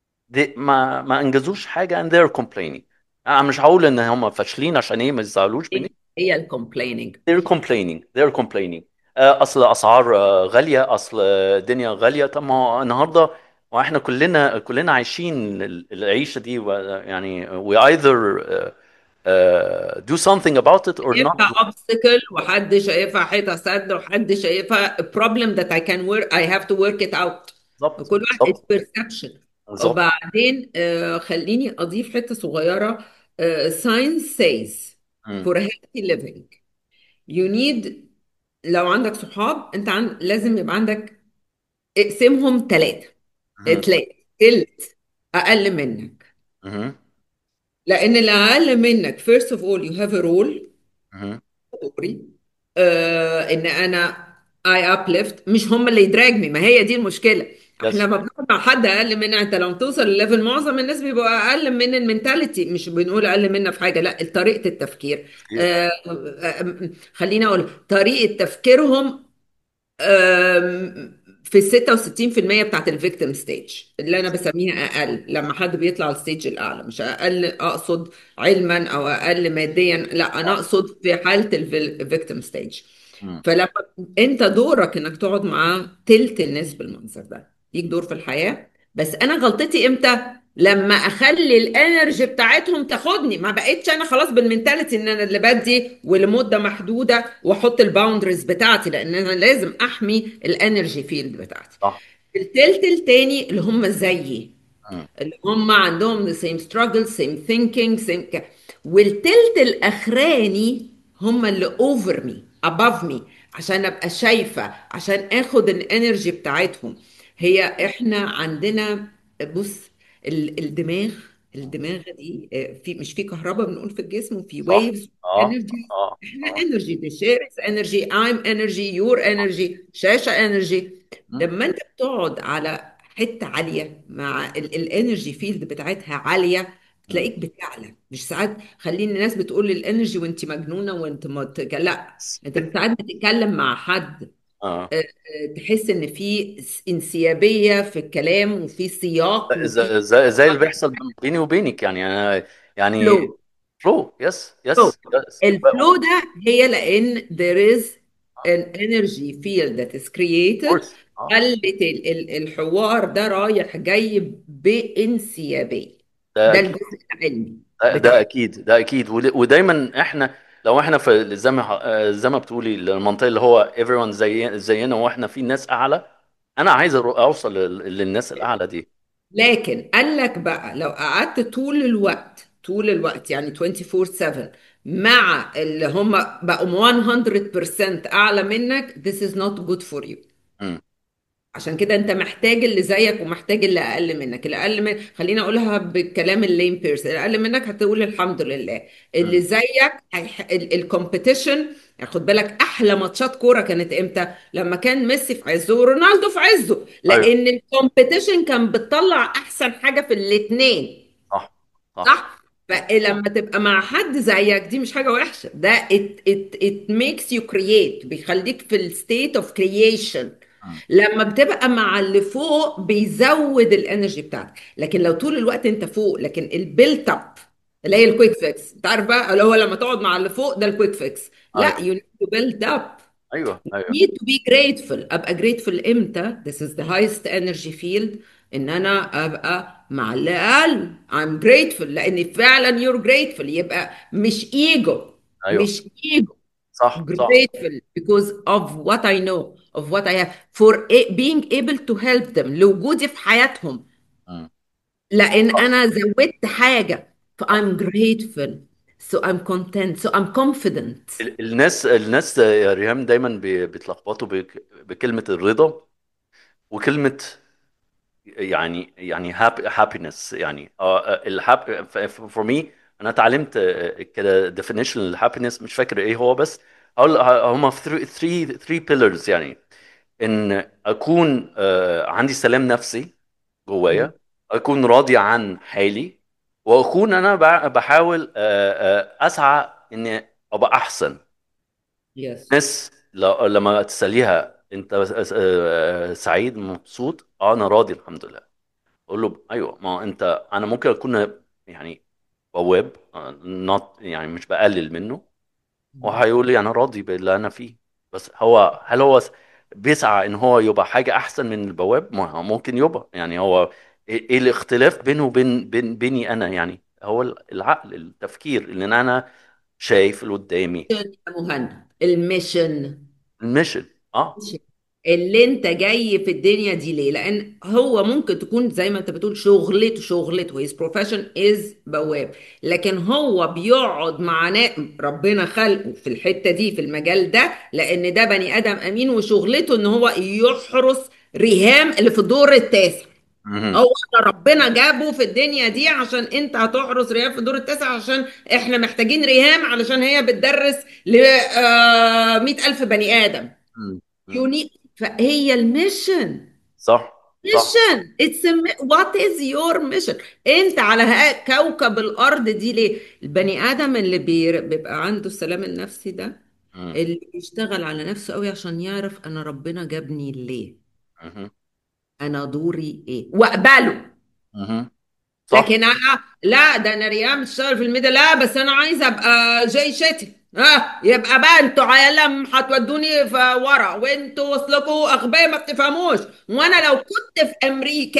دي ما ما انجزوش حاجه and they're complaining. انا مش هقول ان هم فاشلين عشان ايه، ما يزعلوش مني. هي الكومبليننج. they're complaining they're complaining. آه، اصل اسعار آه، غاليه، اصل آه، الدنيا غاليه. طب ما هو النهارده واحنا كلنا كلنا عايشين ال- العيشه دي و- يعني we either uh, uh, do something about it or not. شايفها obstacle وحد شايفها حيطة سد وحد شايفها problem that I can work I have to work it out. بالظبط كل واحد بالظبط it's perception. بالظبط. وبعدين آه خليني أضيف حتة صغيرة. آه science says مم. for healthy living you need، لو عندك صحاب انت عن... لازم يبقى عندك، اقسمهم ثلاثة، مم. تلاقي تلت أقل منك. مم. لأن اللي أقل منك first of all you have a role مم. دوري، آه ان انا اي ابليفت، مش هم اللي يدراجني، ما هي دي المشكله. احنا يس. لما بناخد مع حد اقل مننا، انت لو توصل لليفل معظم الناس بيبقوا اقل من المينتاليتي، مش بنقول اقل منا في حاجه، لا طريقه التفكير. كتير. آه آه خليني اقول طريقه تفكيرهم آم، في ال ستة وستين في المية بتاعت الفيكتيم ستيج اللي انا يس. بسميها اقل. لما حد بيطلع على الستيج الاعلى، مش اقل اقصد علما او اقل ماديا، لا انا آه. اقصد في حاله الفيكتيم ستيج. مم. فلما انت دورك انك تقعد مع تلت الناس بالمنظر ده، ليك دور في الحياه. بس انا غلطتي امتى؟ لما اخلي الانرجي بتاعتهم تاخدني، ما بقتش انا خلاص بالمنتاليتي ان انا اللي بدي ولمده محدوده، واحط الباوندرز بتاعتي، لان انا لازم احمي الانرجي فيلد بتاعتي. صح. التلت التاني اللي هم زيي، مم. اللي هم عندهم the same struggle same thinking same ك... والتلت الاخراني هم اللي over me above me، عشان ابقى شايفة، عشان اخد الانرجي بتاعتهم. هي احنا عندنا، بص، ال- الدماغ الدماغ دي آه، في مش في كهرباء بنقول في الجسم، وفي صح. ويفز اه. انرجي. اه. احنا اه. انرجي، the share is energy I'm energy your energy شاشة انرجي. مم. لما انت بتقعد على حته عاليه مع الانرجي فيلد بتاعتها عاليه، مم. تلاقيك بتعلى. مش ساعات خليني الناس بتقول الانرجي وانت مجنونه وانت ما تك... لا، انت ساعات بتتكلم مع حد اه. آه، آه، تحس ان في انسيابيه في الكلام، وفي سياق، وفي زي زي زي اللي بيحصل بيني وبينك، يعني انا فلو. يعني فلو. يس فلو يس يس. الفلو ده هي لان there is an energy field that is created، كورس. اه. خلت ال- ال- الحوار ده رايح جاي بانسيابيه. ده ده اكيد. الجزء العلمي ده, ده بتاعها. اكيد ده اكيد ود- ودايما احنا لو احنا في زي ما آه، زي ما بتقولي المنطقه اللي هو everyone زي زينا، واحنا في ناس اعلى. انا عايز أرو- اوصل لل- للناس الاعلى دي. لكن قال لك بقى لو قعدت طول الوقت طول الوقت يعني اربعة وعشرين سبعة مع اللي هم بقوا مية بالمية اعلى منك، this is not good for you. مم. عشان كده انت محتاج اللي زيك، ومحتاج اللي اقل منك. اللي اقل من خليني اقولها بالكلام الليم بيرس، اللي اقل منك هتقول الحمد لله. اللي مم. زيك الكومبيتيشن. خد بالك احلى ماتشات كوره كانت امتى؟ لما كان ميسي في عزه ورونالدو في عزه، ايوه. لان الكومبيتيشن كان بتطلع احسن حاجه في الاثنين. صح. صح. صح. صح. فلما تبقى مع حد زيك دي مش حاجة وحشة، ده it it it makes you create، بيخليك في الستيت اوف كرييشن. مم. لما بتبقى مع اللي فوق بيزود الانرجي بتاعتك. لكن لو طول الوقت انت فوق، لكن البيلت اب اللي هي الكويك فيكس، انت عارف بقى اللي هو لما تقعد مع اللي فوق ده الكويك فيكس، لا، ايوه. you need to build up. ايوه. ايوه. need to be grateful. ابقى grateful امتى؟ this is the highest energy field. ان انا ابقى مع اللي اقل. I'm grateful لان فعلا you're grateful، يبقى مش ego. ايوه. مش ego. صح. صح. grateful because of what I know of what I have for a- being able to help them، لوجودي في حياتهم، مم. لان صح. انا زودت حاجة. ف صح. I'm grateful. so I'm content so I'm confident. ال- الناس الناس يا ريهام دايما بي- بيتلخبطوا بك- بكلمة الرضا وكلمة يعني يعني هابينس. يعني اه الهاب فور مي. انا اتعلمت آه، كده ديفينيشن للهابينس، مش فاكر ايه هو، بس هقول هما ثري ثري بيلرز يعني. ان اكون آه، عندي سلام نفسي جوايا، اكون راضي عن حالي، واكون انا بع- بحاول آه، آه، اسعى اني ابقى احسن. Yes. ناس ل- لما تساليها انت آه، سعيد مبسوط؟ اه انا راضي الحمد لله. اقول له ايوه، ما انت انا ممكن اكون يعني بواب، نوت يعني مش بقلل منه، وهيقول لي انا راضي باللي انا فيه. بس هو هل هو س- بيسعى ان هو يبقى حاجه احسن من البواب؟ ما هو ممكن يبقى، يعني هو ايه إيه الاختلاف بينه وبين بين بيني انا؟ يعني هو العقل، التفكير، اللي انا شايف اللي قدامي. يا مهند، الميشن. الميشن. اه. اللي انت جاي في الدنيا دي ليه؟ لان هو ممكن تكون زي ما انت بتقول شغلته شغلته his profession is بواب، لكن هو بيقعد مع نا- ربنا خلقه في الحتة دي في المجال ده، لان ده بني ادم امين وشغلته ان هو يحرس ريهام اللي في الدور التاسع. مهم. هو احنا ربنا جابه في الدنيا دي عشان انت هتحرس ريهام في الدور التاسع، عشان احنا محتاجين ريهام علشان هي بتدرس ل مئة ألف بني آدم. مم. مم. يونيك. فهي الميشن. صح. صح. ميشن اتس وات از يور ميشن. انت على ها- كوكب الارض دي ليه؟ البني ادم اللي بير- بيبقى عنده السلام النفسي ده، مم. اللي بيشتغل على نفسه قوي عشان يعرف انا ربنا جابني ليه، مهم. انا دوري ايه، واقبله. مهم. صح. لكن انا لا، ده انا ريان بتشتغل في الميديا، لا بس انا عايزه ابقى جاي شتي. ها يبقى بقى انتوا عالم هتودوني في ورا، وانتوا وصلكوا اغبياء ما بتفهموش. وانا لو كنت في امريكا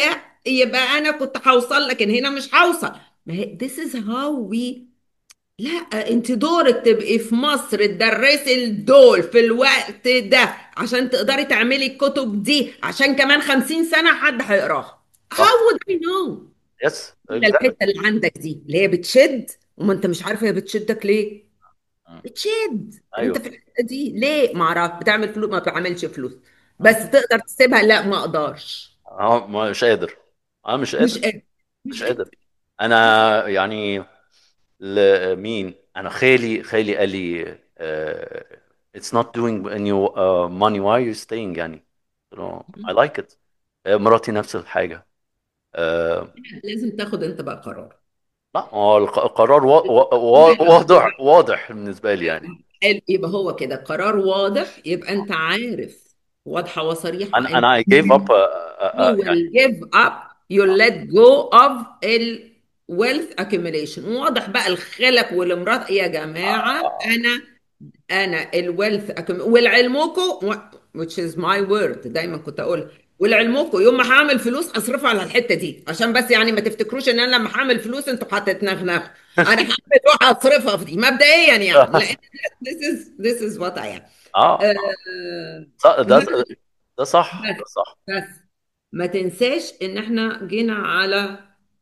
يبقى انا كنت هوصل، لكن هنا مش هوصل. ما هي this is how we. لا، انت دورك تبقي في مصر تدرسي الدول في الوقت ده عشان تقدري تعملي الكتب دي، عشان كمان خمسين سنة حد هيقراها. صح. How would I know؟ يس إلا exactly. الحتة اللي عندك دي اللي هي بتشد، وما انت مش عارفة هي بتشدك ليه. مم. بتشد انت ايوه. في الحتة دي ليه؟ ما اعرف. بتعمل فلوس؟ ما بتعملش فلوس. بس مم. تقدر تسيبها؟ لا، ما اقدرش. اه مش قادر. اه مش مش قادر. قادر. مش مش قادر. قادر. انا يعني لمين، انا خالي خالي قال لي uh, it's not doing any uh, money why are you staying يعني. قلت له I like it. آه، مراتي نفس الحاجة. آه، لازم تاخد انت بقى قرار. لا هو الق- القرار وا- وا- وا- واضح واضح بالنسبة لي يعني. حلو، يبقى هو كده قرار واضح، يبقى انت عارف، واضحة وصريحة، انا انت انا I gave up uh, uh, you uh, يعني. will give up you let go of ال wealth accumulation. واضح بقى الخلف والمرات يا جماعة. آه، انا انا الويلث ولعلمكم which is my word دايما كنت اقول، ولعلمكم يوم ما هعمل فلوس هصرفها على الحته دي، عشان بس يعني ما تفتكروش ان انا لما هعمل فلوس انتوا هتتنغنغوا. انا هعمل واحد هصرفها في دي مبدئيا يعني، لان this is this is what I am. اه آه. آه، صح، ده بس ده صح، بس ده صح. بس ما تنساش ان احنا جينا على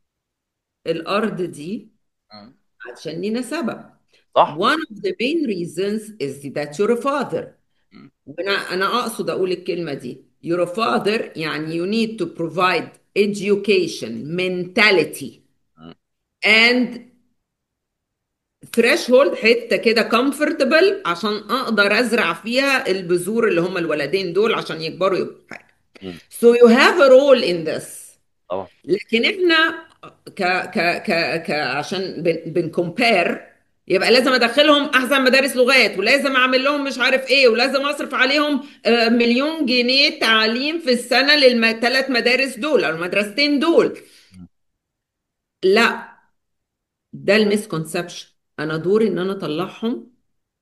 الارض دي مم. عشان لينا سبب. صح. One of the main reasons is that you're a father. مم. وانا انا اقصد اقول الكلمه دي you're a father، يعني you need to provide education mentality مم. and threshold، حته كده comfortable عشان اقدر ازرع فيها البذور اللي هم الولدين دول عشان يكبروا يبقوا حاجه. مم. so you have a role in this. طبعا. لكن احنا ك ك ك ك عشان بن بنكومبير، يبقى لازم ادخلهم احسن مدارس لغات، ولازم اعمل لهم مش عارف ايه، ولازم اصرف عليهم آه، مليون جنيه تعليم في السنه للثلاث مدارس دول او المدرستين دول. مم. لا، ده المسكونسبشن. انا دوري ان انا اطلعهم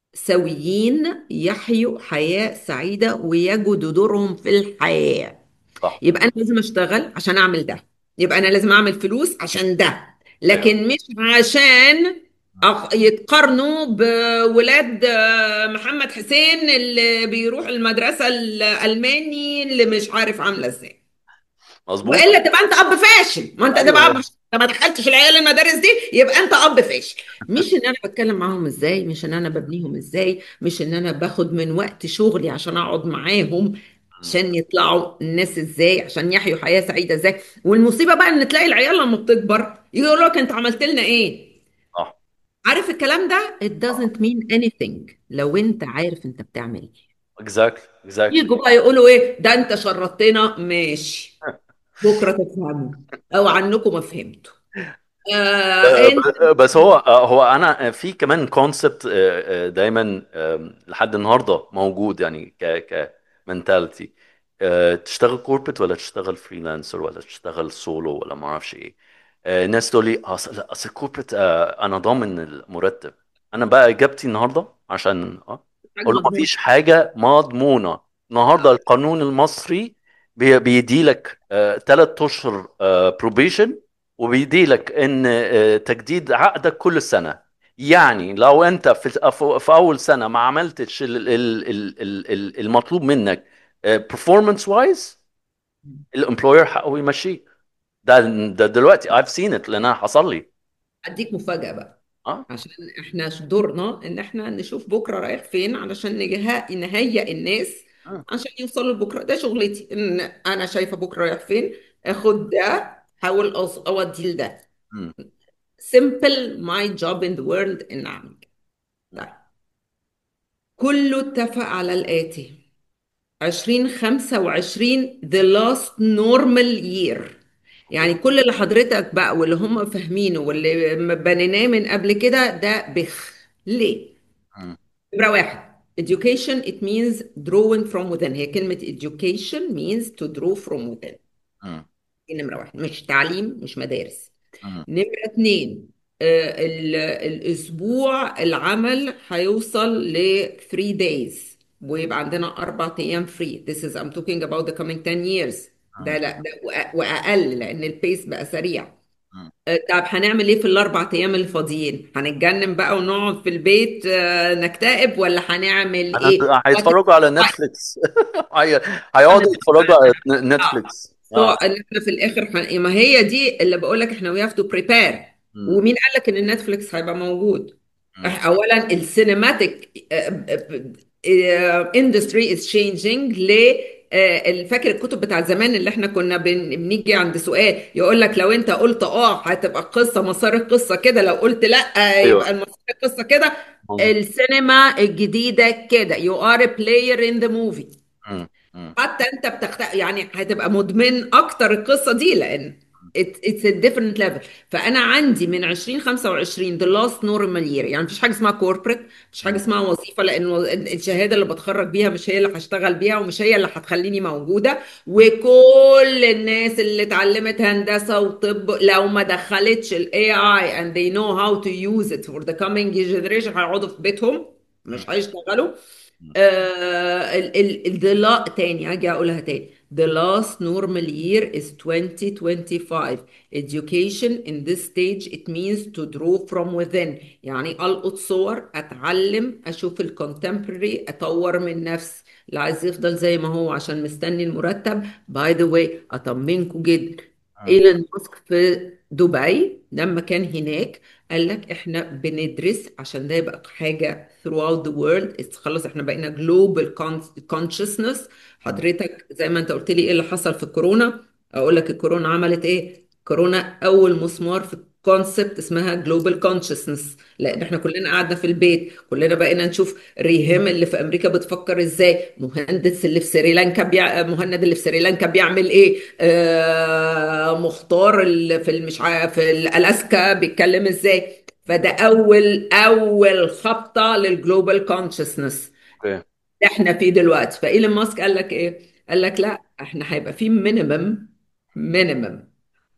سويين يحيوا حياه سعيده ويجدوا دورهم في الحياه. صح. يبقى انا لازم اشتغل عشان اعمل ده، يبقى انا لازم اعمل فلوس عشان ده، ايوه. لكن مش عشان مم. أخ- يتقارنوا بولاد آه، محمد حسين اللي بيروح المدرسة الألماني اللي مش عارف عاملة ازاي. مظبوط. والا تبقى انت اب فاشل. ما انت تبقى اب، ايوه. انت ما دخلتش العيال المدارس دي يبقى انت اب فاشل. مش ان انا بتكلم معاهم ازاي، مش ان انا ببنيهم ازاي، مش ان انا باخد من وقت شغلي عشان اقعد معاهم مم. عشان يطلعوا الناس ازاي، عشان يحيوا حياة سعيدة ازاي. والمصيبة بقى ان تلاقي العيال لما بتكبر يقول لك انت عملت لنا ايه. صح. عارف الكلام ده it آه. doesn't mean anything لو انت عارف انت بتعمل ايه. exactly exactly. يجوا بقى يقولوا ايه ده انت شرطتنا، ماشي، بكره تفهموا او عنكم ما فهمتوا. آه آه، انت. ب- بس هو آه، هو انا في كمان كونسبت دايما آم، لحد النهارده موجود يعني ك ك منتاليتي. تشتغل كوربت ولا تشتغل فريلانسر ولا تشتغل سولو ولا ما اعرفش ايه. آه، الناس تقول لي اصل لا، اصل الكوربت آه، انا ضامن المرتب. انا بقى اجابتي النهارده عشان اه حاجه اقول له ما مضمونه. فيش حاجه مضمونه. النهارده صح. القانون المصري بي- بيديلك ثلاث اشهر بروبيشن، وبيديلك ان آه، تجديد عقدك كل سنه. يعني لو انت في في اول سنه ما عملتش ال- ال- ال- ال- ال- المطلوب منك performance وايز، الامبلوير حقه يمشيك. ده ده دلوقتي I've seen it لانها حصل لي. اديك مفاجاه بقى، اه. عشان احنا دورنا ان احنا نشوف بكره رايح فين علشان نجه- نهيئ الناس مم. عشان يوصلوا لبكره. ده شغلتي، ان انا شايفه بكره رايح فين، مم. اخد ده، احاول أوص- اودي لده. مم. simple my job in the world ان اعمل كده. مم. طيب، كله اتفق على الآتي: ألفين وخمسة وعشرين the last normal year. اوكي. يعني كل اللي حضرتك بقى واللي هم فاهمينه واللي بنيناه من قبل كده ده بخ. ليه؟ مم. نمرة واحد: education it means drawing from within. هي كلمة education means to draw from within. مم. دي نمرة واحد، مش تعليم، مش مدارس. مم. نمرة اتنين: آه، ال- الأسبوع العمل هيوصل ل ثلاثة days، ويبقى عندنا أربع أيام free. This is I'm talking about the coming ten years. مم. ده لا ده وأ- واقل لان البيس بقى سريع. مم. آه، طب هنعمل ايه في الاربع ايام الفاضيين؟ هنتجنن بقى ونقعد في البيت آه، نكتئب، ولا هنعمل انا ايه؟ هيتفرجوا على نتفليكس. هي- هيقعدوا يتفرجوا على نتفليكس. سو اه. ان احنا في الاخر هن... ما هي دي اللي بقول لك، احنا وي هاف تو بريبير. مم. ومين قال لك ان نتفليكس هيبقى موجود؟ مم. إح- اولا السينماتيك اندستري از تشينجينج. ل آه، فاكر الكتب بتاع زمان اللي احنا كنا بن... بنيجي عند سؤال يقول لك لو انت قلت اه هتبقى القصه مسار القصه كده، لو قلت لا آه، ايوه. يبقى المسار القصه كده. مظبوط. السينما الجديده كده you are a player in the movie. مم. مم. حتى انت بتخت... يعني هتبقى مدمن اكتر القصه دي، لان it, it's a different level. فانا عندي من ألفين وخمسة وعشرين the last normal year، يعني مفيش حاجه اسمها كوربريت، مفيش حاجه مم. اسمها وظيفه، لان الشهاده اللي بتخرج بيها مش هي اللي هشتغل بيها، ومش هي اللي هتخليني موجوده. وكل الناس اللي اتعلمت هندسه وطب لو ما دخلتش الاي اي and they know how to use it for the coming generation هيقعدوا في بيتهم مم. مش هيشتغلوا. مم. آه ال ال ال the la- تاني اجي اقولها تاني. The last normal year is twenty twenty-five. Education in this stage it means to draw from within. يعني القط صور، اتعلم، اشوف الكونتمبرري، اطور من نفسي. اللي عايز يفضل زي ما هو عشان مستني المرتب، باي ذا واي اطمنكم جدا. مم. ايلون ماسك في دبي لما كان هناك قال لك احنا بندرس عشان ده يبقى حاجة throughout the world. It's خلاص احنا بقينا global con- consciousness. مم. حضرتك زي ما انت قلت لي ايه اللي حصل في الكورونا، اقول لك الكورونا عملت ايه. كورونا اول مسمار في كونسبت اسمها global consciousness، لان احنا كلنا قعدنا في البيت، كلنا بقينا نشوف ريهام اللي في امريكا بتفكر ازاي، مهندس اللي في سريلانكا بيع... مهند اللي في سريلانكا بيعمل ايه، آه... مختار اللي في المش عارف في الاسكا بيتكلم ازاي. فده اول اول خبطه للجلوبال كونشسنس اوكي. احنا فيه دلوقتي. فايلون ماسك قال لك ايه؟ قال لك لا احنا هيبقى فيه مينيمم مينيمم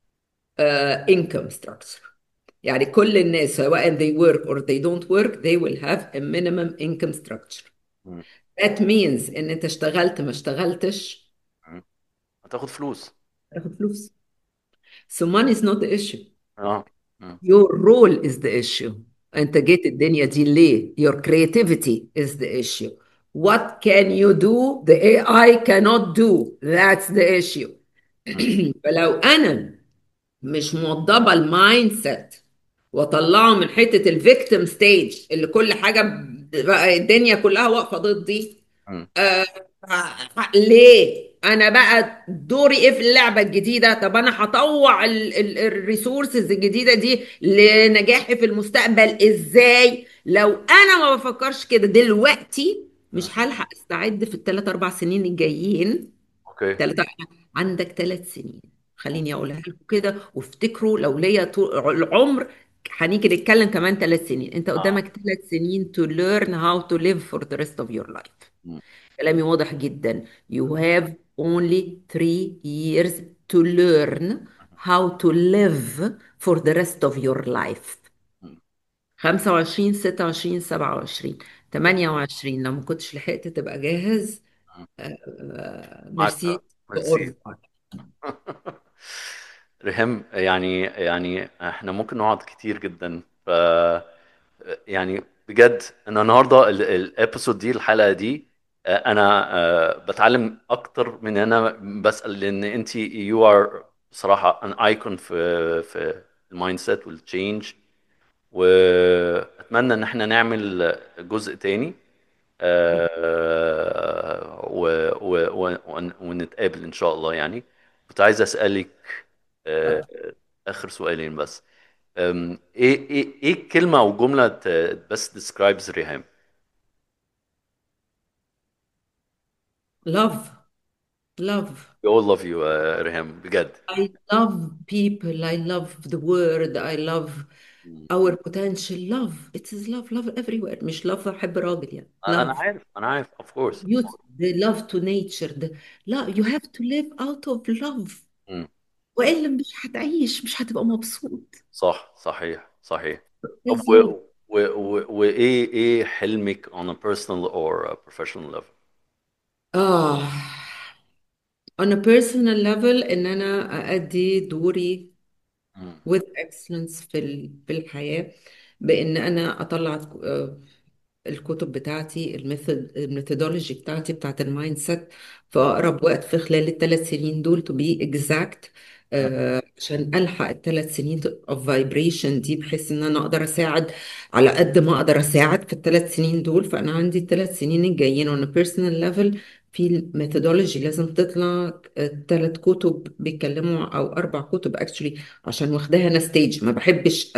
انكم ستراكشر. يعني كل الناس سواء they work or they don't work they will have a minimum income structure. مم. that means ان انت اشتغلت ما اشتغلتش مم. هتاخد فلوس. تاخد فلوس. so money is not the issue. اه. مم. your role is the issue. انت جيت الدنيا دي ليه؟ your creativity is the issue. what can you do the A I cannot do? that's the issue. مم. فلو انا مش موضبه المايند سيت واطلعه من حته الفيكتيم ستيج اللي كل حاجه بقى الدنيا كلها واقفه ضدي. مم. آه آه، ليه انا بقى دوري ايه في اللعبه الجديده؟ طب انا هطوع الريسورسز الجديده دي لنجاحي في المستقبل ازاي لو انا ما بفكرش كده دلوقتي؟ مم. مش هلحق استعد في الثلاث اربع سنين الجايين. اوكي. تلاتة. عندك ثلاث سنين، خليني اقولها لكم كده وافتكروا لو ليا طول العمر هنيجي نتكلم كمان ثلاث سنين. انت اه. قدامك ثلاث سنين to learn how to live for the rest of your life. مم. كلامي واضح جدا. You have only three years to learn how to live for the rest of your life. مم. خمسة وعشرين ستة وعشرين سبعة وعشرين ثمانية وعشرين لو ما كنتش لحقت تبقى جاهز. مم. آه، معاك. ميرسي. ميرسي. ريهام، يعني يعني احنا ممكن نقعد كتير جدا. ف يعني بجد انا النهارده الابيسود دي الحلقه دي آه، انا آه، بتعلم اكتر من انا بسأل، لان انت يو ار بصراحه ان ايكون في في المايند سيت والتشينج. واتمنى ان احنا نعمل جزء تاني آه، و و و ون- ونتقابل ان شاء الله يعني. كنت عايز اسالك آه، اخر سؤالين بس. أم، ايه ايه ايه كلمه او جمله ت- بس describes ريهام؟ love. Love. We all love you آه، ريهام بجد. I love people. I love the world. I love مم. our potential. Love. It is love. Love everywhere. مش love أحب راجل يعني. انا أنا Love. عارف انا عارف of course. Beauty. The love to nature. The لا you have to live out of love. مم. وإلا مش هتعيش، مش هتبقى مبسوط. صح صحيح صحيح. طب و لازم. و و وايه ايه حلمك on a personal or a professional level؟ آه on a personal level ان انا اادي دوري مم. with excellence في ال- في الحياة، بان انا اطلع آه، الكتب بتاعتي، الميثود الميثودولوجي بتاعتي بتاعت المايند سيت في اقرب وقت في خلال الثلاث سنين دول to be exact. مم. آه، عشان الحق الثلاث سنين of vibration دي، بحيث ان انا اقدر اساعد على قد ما اقدر اساعد في الثلاث سنين دول. فانا عندي الثلاث سنين الجايين on a personal level في الميثودولوجي لازم تطلع ثلاث كتب بيتكلموا او اربع كتب actually، عشان واخداها انا ستيج. ما بحبش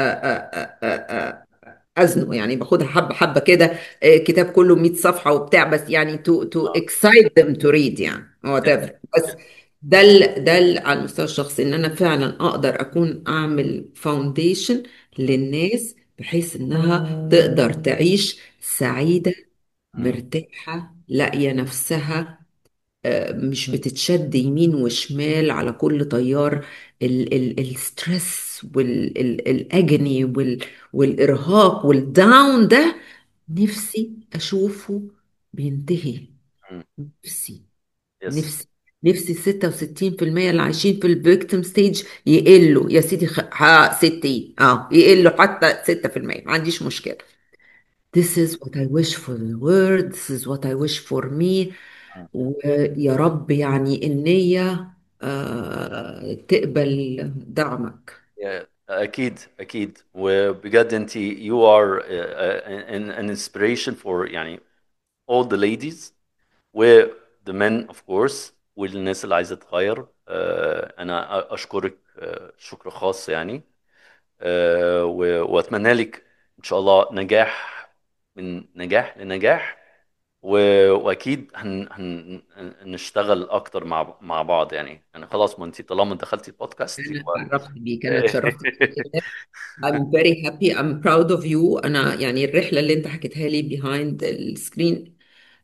ازنق يعني، باخدها حبه حبه كده. آه، كتاب كله مية صفحه وبتاع، بس يعني تو تو آه. اكسايت them to read يعني whatever. بس ده ال ده ال على المستوى الشخصي، ان انا فعلا اقدر اكون اعمل فاونديشن للناس بحيث انها تقدر تعيش سعيده مم. مرتاحه لاقيه نفسها، آه، مش بتتشد يمين وشمال على كل تيار ال ال الستريس والاجني والارهاق والداون ده. نفسي اشوفه بينتهي. مم. نفسي يس. نفسي نفسي ستة وستين في المية اللي عايشين في الفيكتيم ستيج يقلوا يا سيدي، خ... ها ستين اه يقلوا حتى ستة في المية، ما عنديش مشكلة. This is what I wish for the world. This is what I wish for me. مم. ويا رب يعني النية آه، تقبل دعمك. Yeah. اكيد اكيد، وبجد انت you are uh, an, an inspiration for يعني all the ladies و the men of course، والناس اللي عايزة تغير. آه، أنا أشكرك آه، شكر خاص يعني. آه، و- وأتمنى لك إن شاء الله نجاح من نجاح لنجاح. و- وأكيد هن هن هنشتغل أكتر مع مع بعض يعني. يعني خلاص، ما أنت طالما دخلتي البودكاست أنا يبقى اتشرفت بيك، أنا اتشرفت بيك. I'm very happy. I'm proud of you. أنا يعني الرحلة اللي أنت حكيتها لي behind السكرين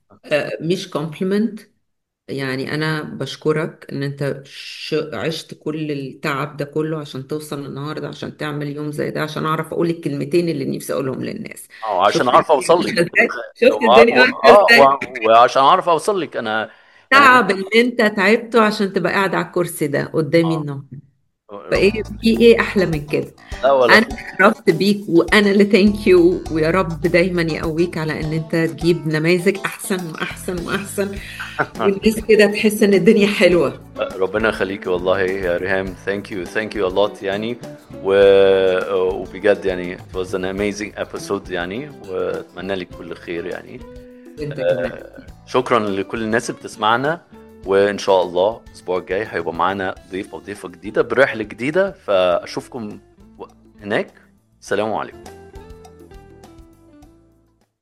مش compliment. يعني أنا بشكرك إن أنت ش- عشت كل التعب ده كله عشان توصل النهاردة، عشان تعمل يوم زي ده، عشان أعرف أقول الكلمتين اللي نفسي أقولهم للناس. اه شفت عشان أعرف الدنيا أوصل ماشية لك. إزاي؟ شفت و- الدنيا و- ماشية اه إزاي؟ و- وعشان أعرف أوصل لك أنا يعني. تعب اللي أنت تعبته عشان تبقى قاعد على الكرسي ده قدامي اه النهاردة. فايه رب- في ايه احلى من كده؟ لا ولا انا في. اتشرفت بيك، وانا اللي ثانك يو. ويا رب دايما يقويك على ان انت تجيب نماذج احسن واحسن واحسن، والناس كده تحس ان الدنيا حلوة. ربنا يخليكي والله يا ريهام. thank you thank you a lot يعني. و... وبجد يعني it was an amazing episode يعني، واتمنى لك كل خير يعني. وانت كمان. شكرا لكل الناس اللي بتسمعنا، وان شاء الله الاسبوع الجاي هيبقى معانا ضيف او ضيفة جديدة برحلة جديدة، فاشوفكم هناك. السلام عليكم.